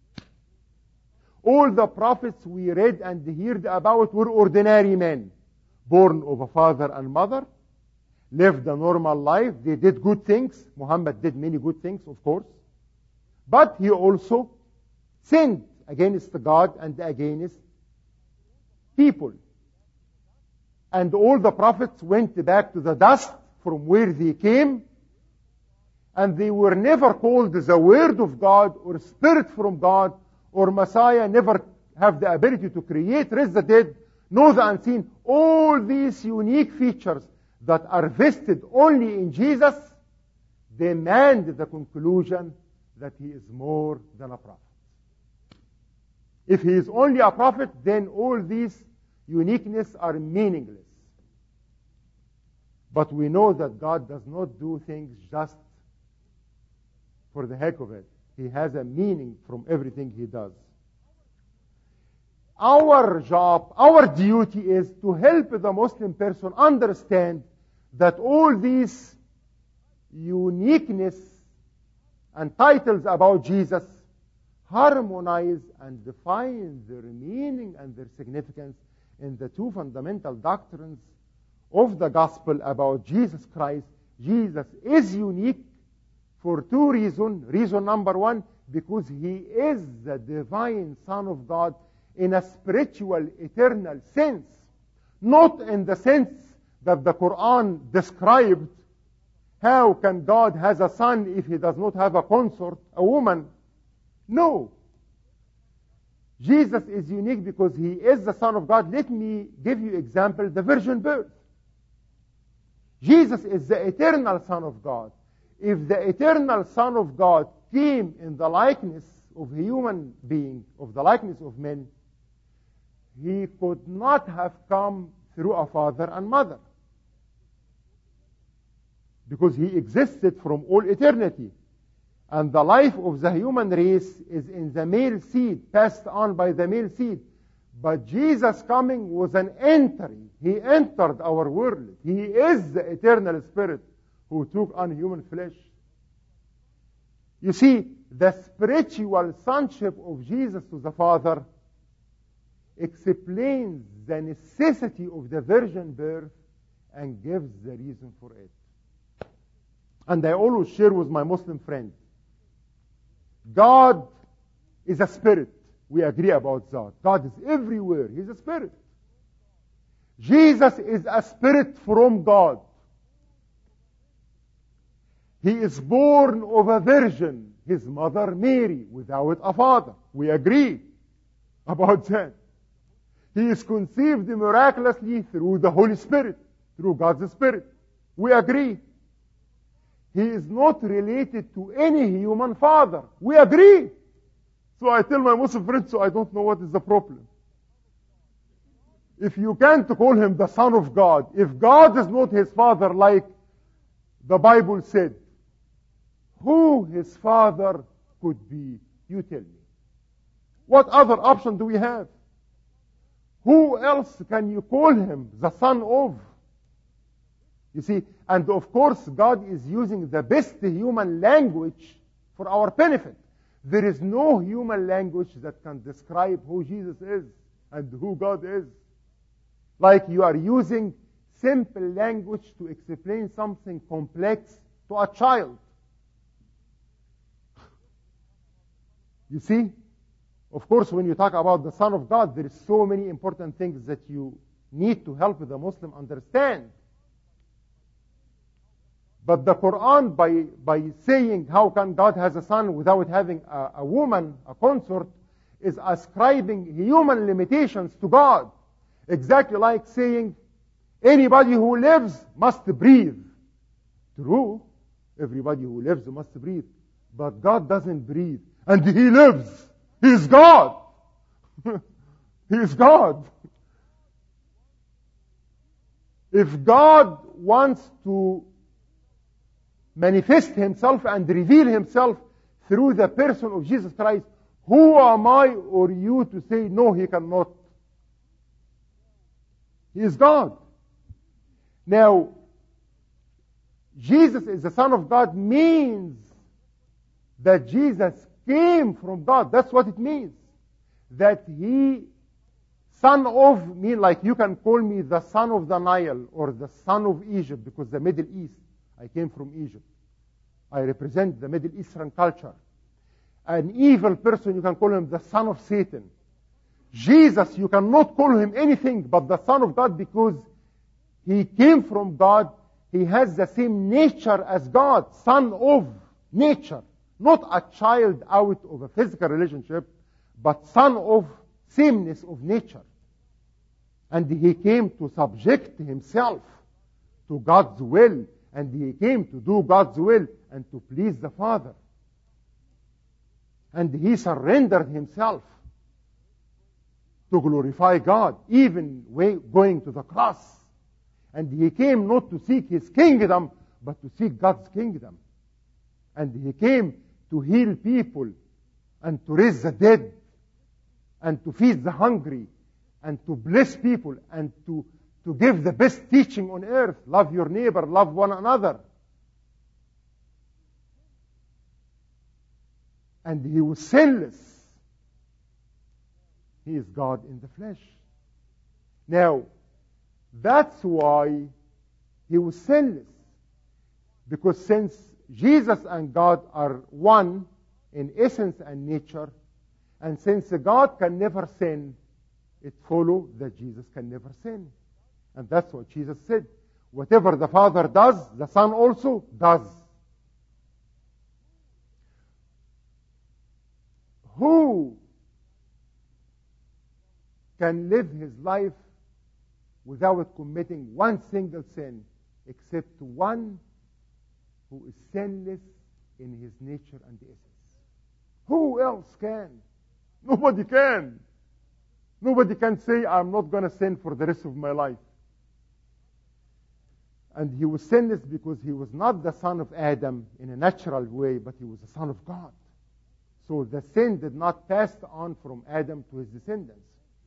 All the prophets we read and heard about were ordinary men, born of a father and mother, lived a normal life. They did good things. Muhammad did many good things, of course. But he also sinned against God and against people. And all the prophets went back to the dust from where they came, and they were never called the Word of God or Spirit from God or Messiah, never have the ability to create, raise the dead, know the unseen. All these unique features that are vested only in Jesus demand the conclusion that He is more than a prophet. If He is only a prophet, then all these uniqueness are meaningless. But we know that God does not do things just for the heck of it. He has a meaning from everything He does. Our job, our duty is to help the Muslim person understand that all these uniqueness and titles about Jesus harmonize and define their meaning and their significance in the two fundamental doctrines of the gospel about Jesus Christ. Jesus is unique for two reasons. Reason number one, because He is the divine Son of God in a spiritual, eternal sense. Not in the sense that the Quran described. How can God has a son if He does not have a consort, a woman? No. Jesus is unique because He is the Son of God. Let me give you example, the virgin birth. Jesus is the eternal Son of God. If the eternal Son of God came in the likeness of a human being, of the likeness of men, He could not have come through a father and mother, because He existed from all eternity. And the life of the human race is in the male seed, passed on by the male seed. But Jesus coming was an entry. He entered our world. He is the eternal Spirit who took on human flesh. You see, the spiritual sonship of Jesus to the Father explains the necessity of the virgin birth and gives the reason for it. And I always share with my Muslim friends, God is a spirit. We agree about that. God is everywhere. He's a spirit. Jesus is a spirit from God. He is born of a virgin, his mother Mary, without a father. We agree about that. He is conceived miraculously through the Holy Spirit, through God's Spirit. We agree. He is not related to any human father. We agree. So I tell my Muslim friends, so I don't know what is the problem. If you can't call him the Son of God, if God is not his father like the Bible said, who his father could be? You tell me. What other option do we have? Who else can you call him the son of? You see, and of course God is using the best human language for our benefit. There is no human language that can describe who Jesus is and who God is. Like you are using simple language to explain something complex to a child. You see? Of course, when you talk about the Son of God, there is so many important things that you need to help the Muslim understand. But the Quran, by, by saying how can God has a son without having a, a woman, a consort, is ascribing human limitations to God. Exactly like saying anybody who lives must breathe. True, everybody who lives must breathe. But God doesn't breathe. And He lives. He is God. He is God. If God wants to manifest Himself and reveal Himself through the person of Jesus Christ, who am I or you to say, no, He cannot? He is God. Now, Jesus is the Son of God means that Jesus came from God. That's what it means. That He, son of, mean like you can call me the son of the Nile or the son of Egypt, because the Middle East, I came from Egypt. I represent the Middle Eastern culture. An evil person, you can call him the son of Satan. Jesus, you cannot call him anything but the Son of God because He came from God. He has the same nature as God, son of nature. Not a child out of a physical relationship, but son of sameness of nature. And He came to subject Himself to God's will. And He came to do God's will and to please the Father. And He surrendered Himself to glorify God, even way going to the cross. And He came not to seek His kingdom, but to seek God's kingdom. And He came to heal people, and to raise the dead, and to feed the hungry, and to bless people, and to, to give the best teaching on earth. Love your neighbor, love one another. And He was sinless. He is God in the flesh. Now, that's why He was sinless. Because since Jesus and God are one in essence and nature, and since God can never sin, it follows that Jesus can never sin. And that's what Jesus said. Whatever the Father does, the Son also does. Who can live his life without committing one single sin, except one who is sinless in his nature and essence? Who else can? Nobody can. Nobody can say, I'm not going to sin for the rest of my life. And he was sinless because he was not the son of Adam in a natural way, but he was the son of God. So the sin did not pass on from Adam to his descendants.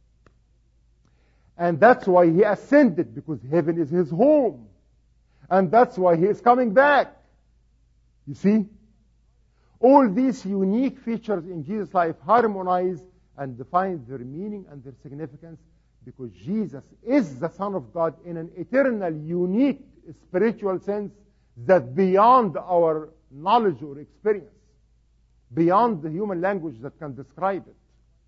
And that's why he ascended, because heaven is his home. And that's why he is coming back. You see? All these unique features in Jesus' life harmonize and define their meaning and their significance, because Jesus is the Son of God in an eternal, unique spiritual sense that beyond our knowledge or experience, beyond the human language that can describe it.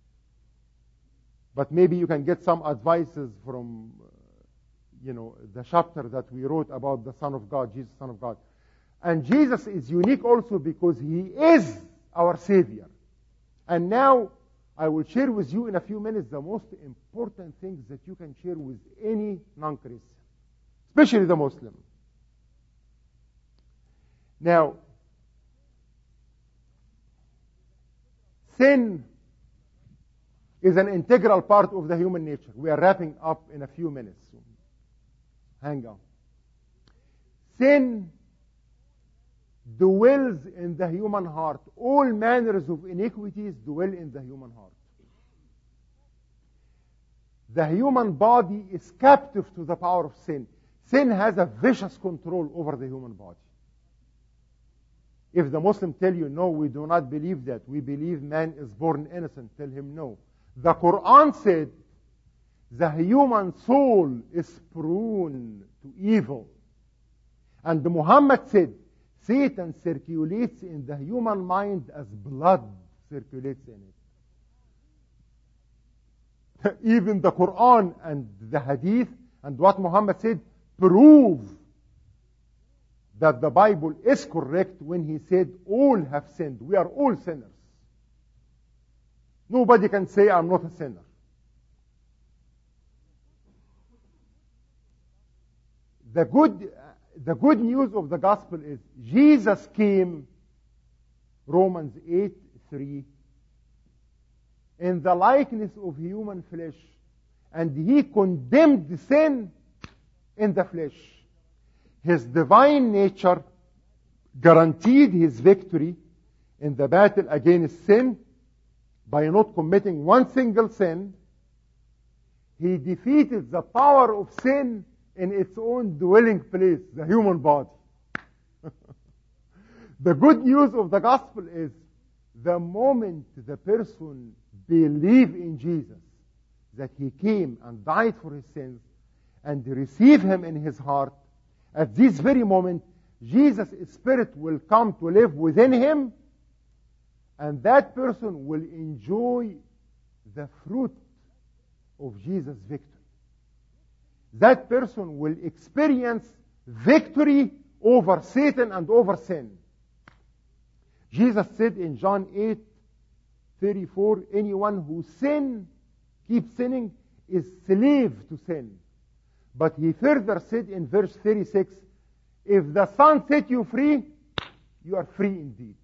But maybe you can get some advices from, uh, you know, the chapter that we wrote about the Son of God, Jesus, Son of God. And Jesus is unique also because he is our Savior. And now I will share with you in a few minutes the most important things that you can share with any non-Christian, especially the Muslim. Now, sin is an integral part of the human nature. We are wrapping up in a few minutes soon. Hang on. Sin dwells in the human heart. All manners of iniquities dwell in the human heart. The human body is captive to the power of sin. Sin has a vicious control over the human body. If the Muslim tell you, no, we do not believe that, we believe man is born innocent, tell him no. The Quran said the human soul is prone to evil. And Muhammad said Satan circulates in the human mind as blood circulates in it. Even the Quran and the Hadith and what Muhammad said prove that the Bible is correct when he said all have sinned. We are all sinners. Nobody can say I'm not a sinner. The good, the good news of the gospel is Jesus came, Romans eight three, in the likeness of human flesh, and he condemned sin in the flesh. His divine nature guaranteed his victory in the battle against sin by not committing one single sin. He defeated the power of sin in its own dwelling place, the human body. The good news of the gospel is the moment the person believes in Jesus, that he came and died for his sins, and receive him in his heart, at this very moment, Jesus' Spirit will come to live within him, and that person will enjoy the fruit of Jesus' victory. That person will experience victory over Satan and over sin. Jesus said in John eight thirty-four, anyone who sin, keeps sinning, is slave to sin. But he further said in verse thirty-six, if the Son set you free, you are free indeed.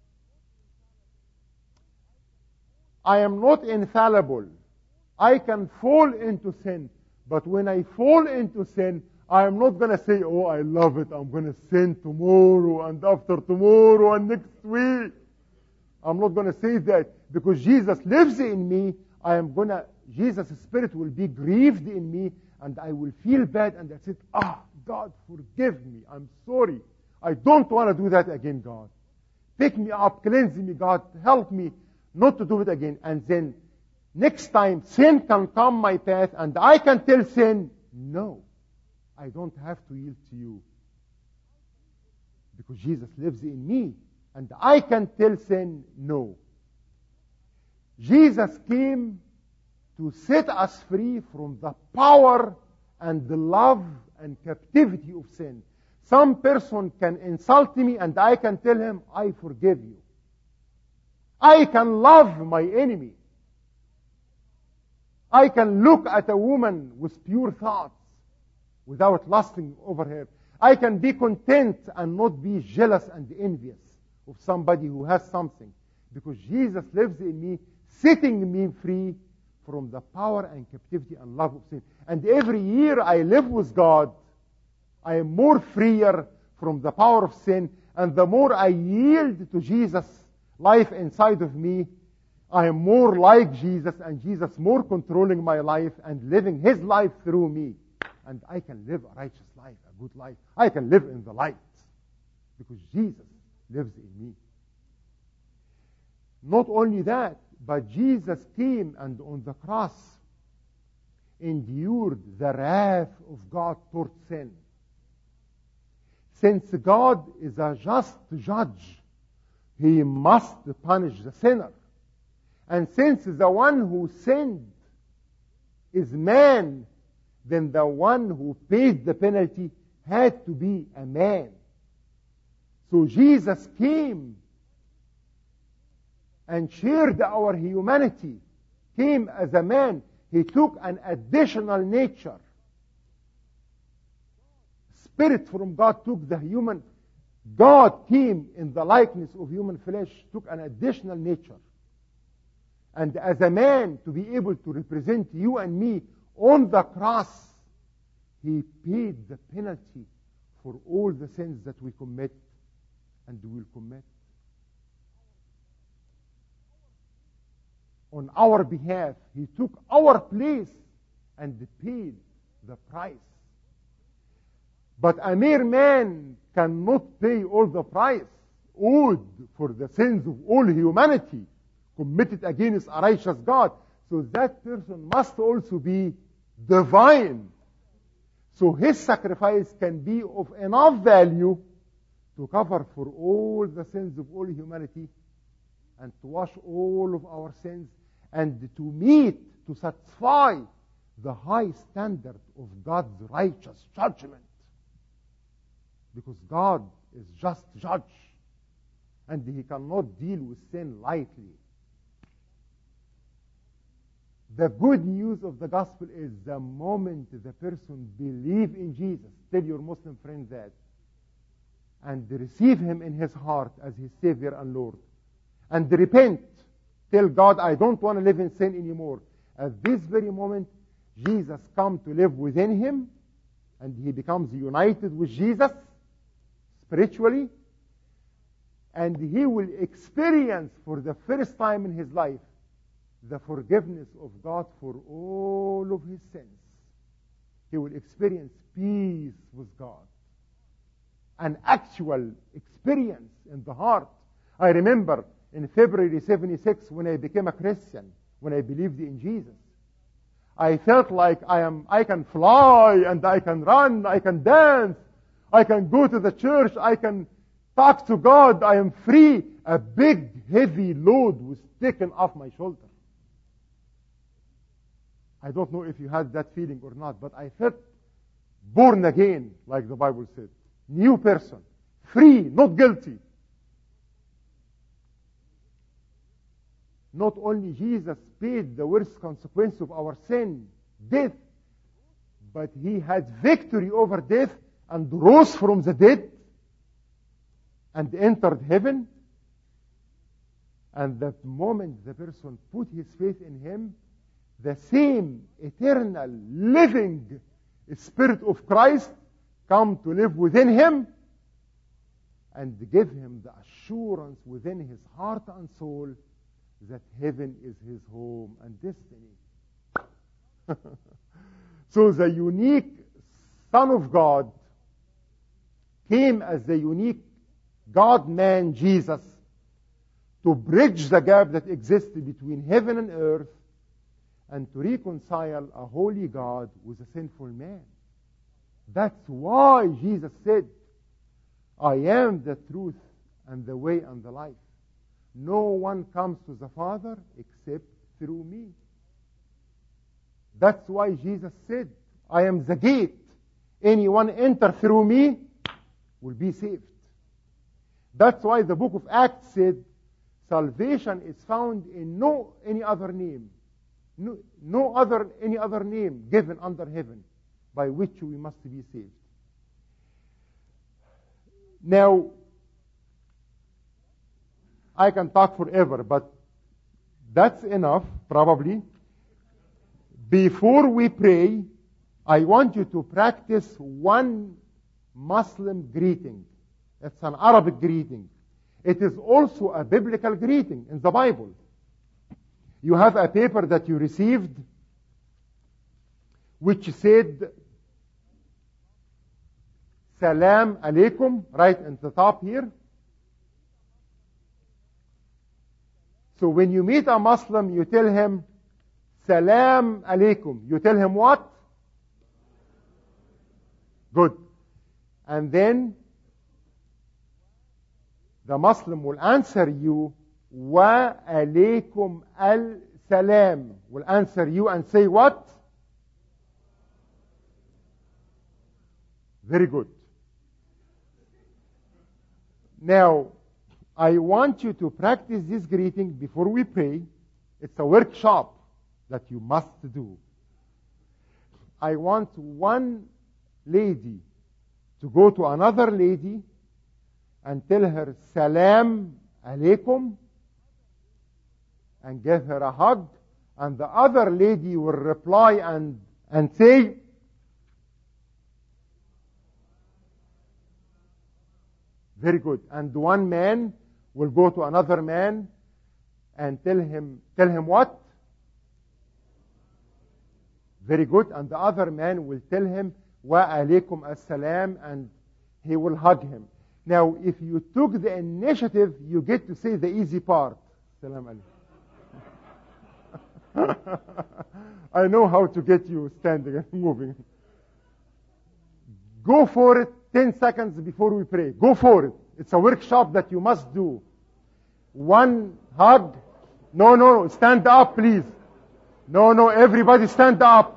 I am not infallible. I can fall into sin. But when I fall into sin, I am not going to say, oh, I love it. I'm going to sin tomorrow and after tomorrow and next week. I'm not going to say that, because Jesus lives in me. I am going to, Jesus' Spirit will be grieved in me, and I will feel bad, and I said, ah, God, forgive me. I'm sorry. I don't want to do that again, God. Pick me up, cleanse me, God. Help me not to do it again. And then next time sin can come my path, and I can tell sin, no, I don't have to yield to you, because Jesus lives in me, and I can tell sin, no. Jesus came to set us free from the power and the love and captivity of sin. Some person can insult me, and I can tell him, I forgive you. I can love my enemy. I can look at a woman with pure thoughts without lusting over her. I can be content and not be jealous and envious of somebody who has something, because Jesus lives in me, setting me free from the power and captivity and love of sin. And every year I live with God, I am more freer from the power of sin. And the more I yield to Jesus' life inside of me, I am more like Jesus, and Jesus more controlling my life and living His life through me. And I can live a righteous life, a good life. I can live in the light because Jesus lives in me. Not only that, but Jesus came and on the cross endured the wrath of God toward sin. Since God is a just judge, He must punish the sinner. And since the one who sinned is man, then the one who paid the penalty had to be a man. So Jesus came and shared our humanity, came as a man. He took an additional nature. Spirit from God took the human. God came in the likeness of human flesh, took an additional nature. And as a man, to be able to represent you and me on the cross, He paid the penalty for all the sins that we commit and will commit. On our behalf, He took our place and paid the price. But a mere man cannot pay all the price owed for the sins of all humanity committed against a righteous God. So that person must also be divine. So His sacrifice can be of enough value to cover for all the sins of all humanity and to wash all of our sins and to meet, to satisfy the high standard of God's righteous judgment. Because God is just judge, and He cannot deal with sin lightly. The good news of the gospel is the moment the person believes in Jesus, tell your Muslim friend that, and receive Him in his heart as his Savior and Lord, and repent, tell God, I don't want to live in sin anymore. At this very moment, Jesus comes to live within him, and he becomes united with Jesus spiritually, and he will experience for the first time in his life the forgiveness of God for all of his sins. He will experience peace with God, an actual experience in the heart. I remember in February seventy-six, when I became a Christian, when I believed in Jesus, I felt like I am, I can fly and I can run, I can dance, I can go to the church, I can talk to God, I am free. A big, heavy load was taken off my shoulder. I don't know if you had that feeling or not, but I felt born again, like the Bible said. New person, free, not guilty. Not only Jesus paid the worst consequence of our sin, death, but He had victory over death and rose from the dead and entered heaven. And the moment the person put his faith in Him, the same eternal living Spirit of Christ come to live within him and give him the assurance within his heart and soul that heaven is his home and destiny. So the unique Son of God came as the unique God-man Jesus to bridge the gap that existed between heaven and earth and to reconcile a holy God with a sinful man. That's why Jesus said, I am the truth and the way and the life. No one comes to the Father except through me. That's why Jesus said, I am the gate. Anyone enter through me will be saved. That's why the book of Acts said, salvation is found in no any other name. No, no other any other name given under heaven by which we must be saved. Now, I can talk forever, but that's enough, probably. Before we pray, I want you to practice one Muslim greeting. It's an Arabic greeting. It is also a biblical greeting in the Bible. You have a paper that you received which said Salam Alaikum, right at the top here. So when you meet a Muslim, you tell him Salam Alaikum. You tell him what? Good. And then the Muslim will answer you, Wa alaykum al-salam. Will answer you and say what? Very good. Now, I want you to practice this greeting before we pray. It's a workshop that you must do. I want one lady to go to another lady and tell her Salam Alaikum and give her a hug, and the other lady will reply and, and say very good. And one man will go to another man and tell him tell him what? Very good. And the other man will tell him Wa alaykum as-salam, and he will hug him. Now, if you took the initiative, you get to say the easy part. Salam alaikum. I know how to get you standing and moving. Go for it ten seconds before we pray. Go for it. It's a workshop that you must do. One hug. No, no, stand up, please. No, no, everybody stand up.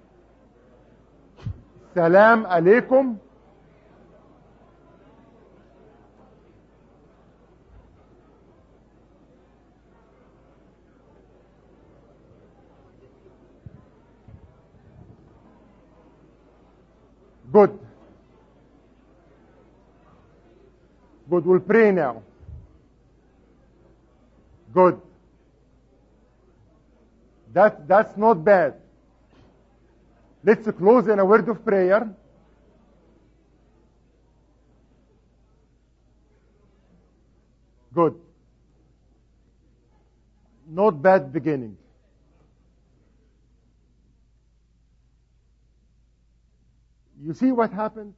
Salam alaikum. Good. Good. We'll pray now. Good. That, that's not bad. Let's close in a word of prayer. Good. Not bad beginning. You see what happened?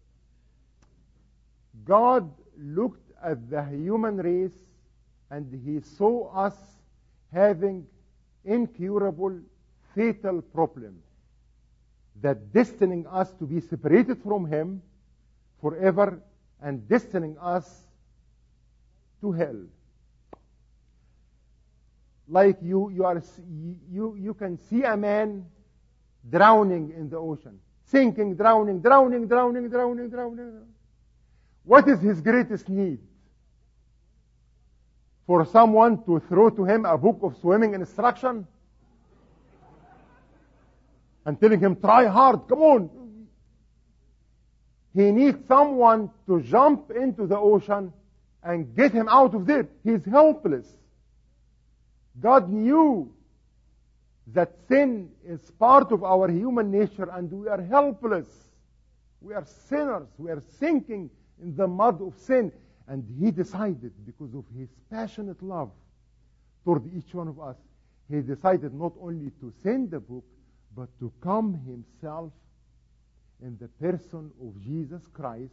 God looked at the human race and He saw us having incurable, fatal problems that destining us to be separated from Him forever and destining us to hell. Like you, you are, you, you can see a man drowning in the ocean, sinking, drowning, drowning, drowning, drowning, drowning. What is his greatest need? For someone to throw to him a book of swimming instruction and telling him, try hard, come on. He needs someone to jump into the ocean and get him out of there. He's helpless. God knew that sin is part of our human nature and we are helpless. We are sinners. We are sinking in the mud of sin. And He decided, because of His passionate love toward each one of us, He decided not only to send the book, but to come Himself in the person of Jesus Christ.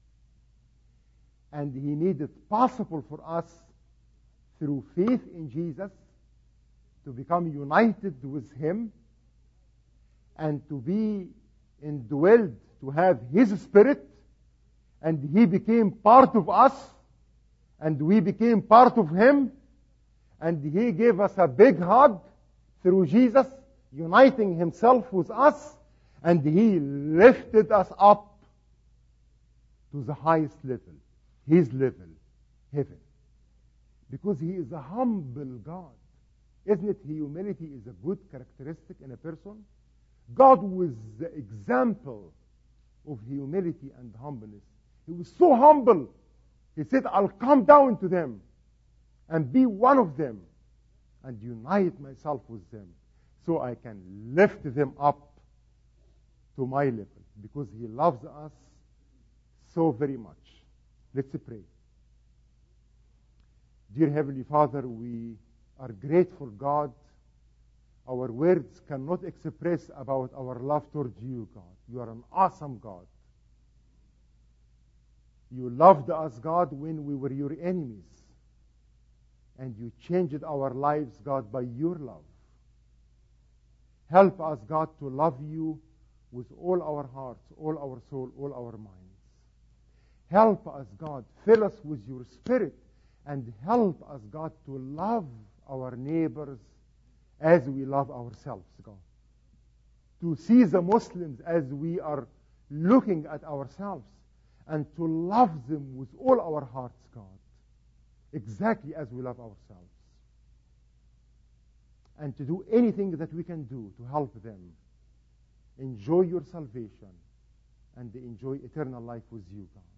And He made it possible for us, through faith in Jesus, to become united with Him and to be indwelled, to have His Spirit, and He became part of us, and we became part of Him, and He gave us a big hug through Jesus, uniting Himself with us, and He lifted us up to the highest level, His level, heaven. Because He is a humble God. Isn't it? Humility is a good characteristic in a person. God was the example of humility and humbleness. He was so humble. He said, I'll come down to them and be one of them and unite myself with them so I can lift them up to my level, because He loves us so very much. Let's pray. Dear Heavenly Father, we are grateful, God. Our words cannot express about our love towards you, God. You are an awesome God. You loved us, God, when we were your enemies. And you changed our lives, God, by your love. Help us, God, to love you with all our hearts, all our soul, all our minds. Help us, God, fill us with your Spirit, and help us, God, to love our neighbors as we love ourselves, God. To see the Muslims as we are looking at ourselves, and to love them with all our hearts, God, exactly as we love ourselves. And to do anything that we can do to help them enjoy your salvation and enjoy eternal life with you, God.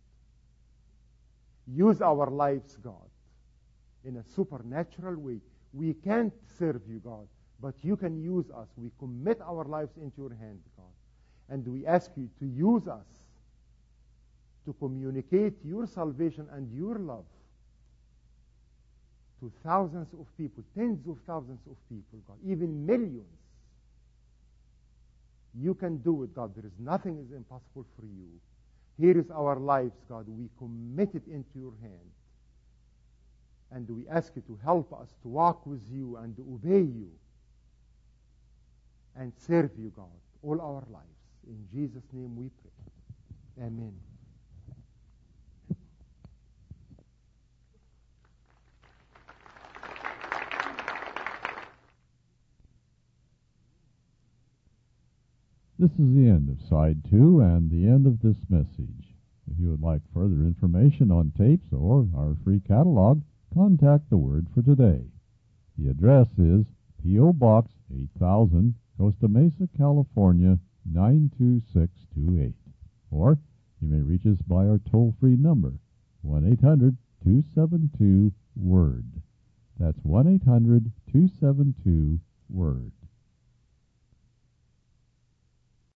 Use our lives, God, in a supernatural way. We can't serve you, God, but you can use us. We commit our lives into your hand, God. And we ask you to use us to communicate your salvation and your love to thousands of people, tens of thousands of people, God, even millions. You can do it, God. There is nothing is impossible for you. Here is our lives, God. We commit it into your hand. And we ask you to help us to walk with you and to obey you and serve you, God, all our lives. In Jesus' name we pray. Amen. This is the end of side two and the end of this message. If you would like further information on tapes or our free catalog, contact the Word for Today. The address is P O. Box eight thousand, Costa Mesa, California, nine two six two eight. Or you may reach us by our toll-free number, one eight hundred two seven two WORD. That's one eight hundred two seven two WORD.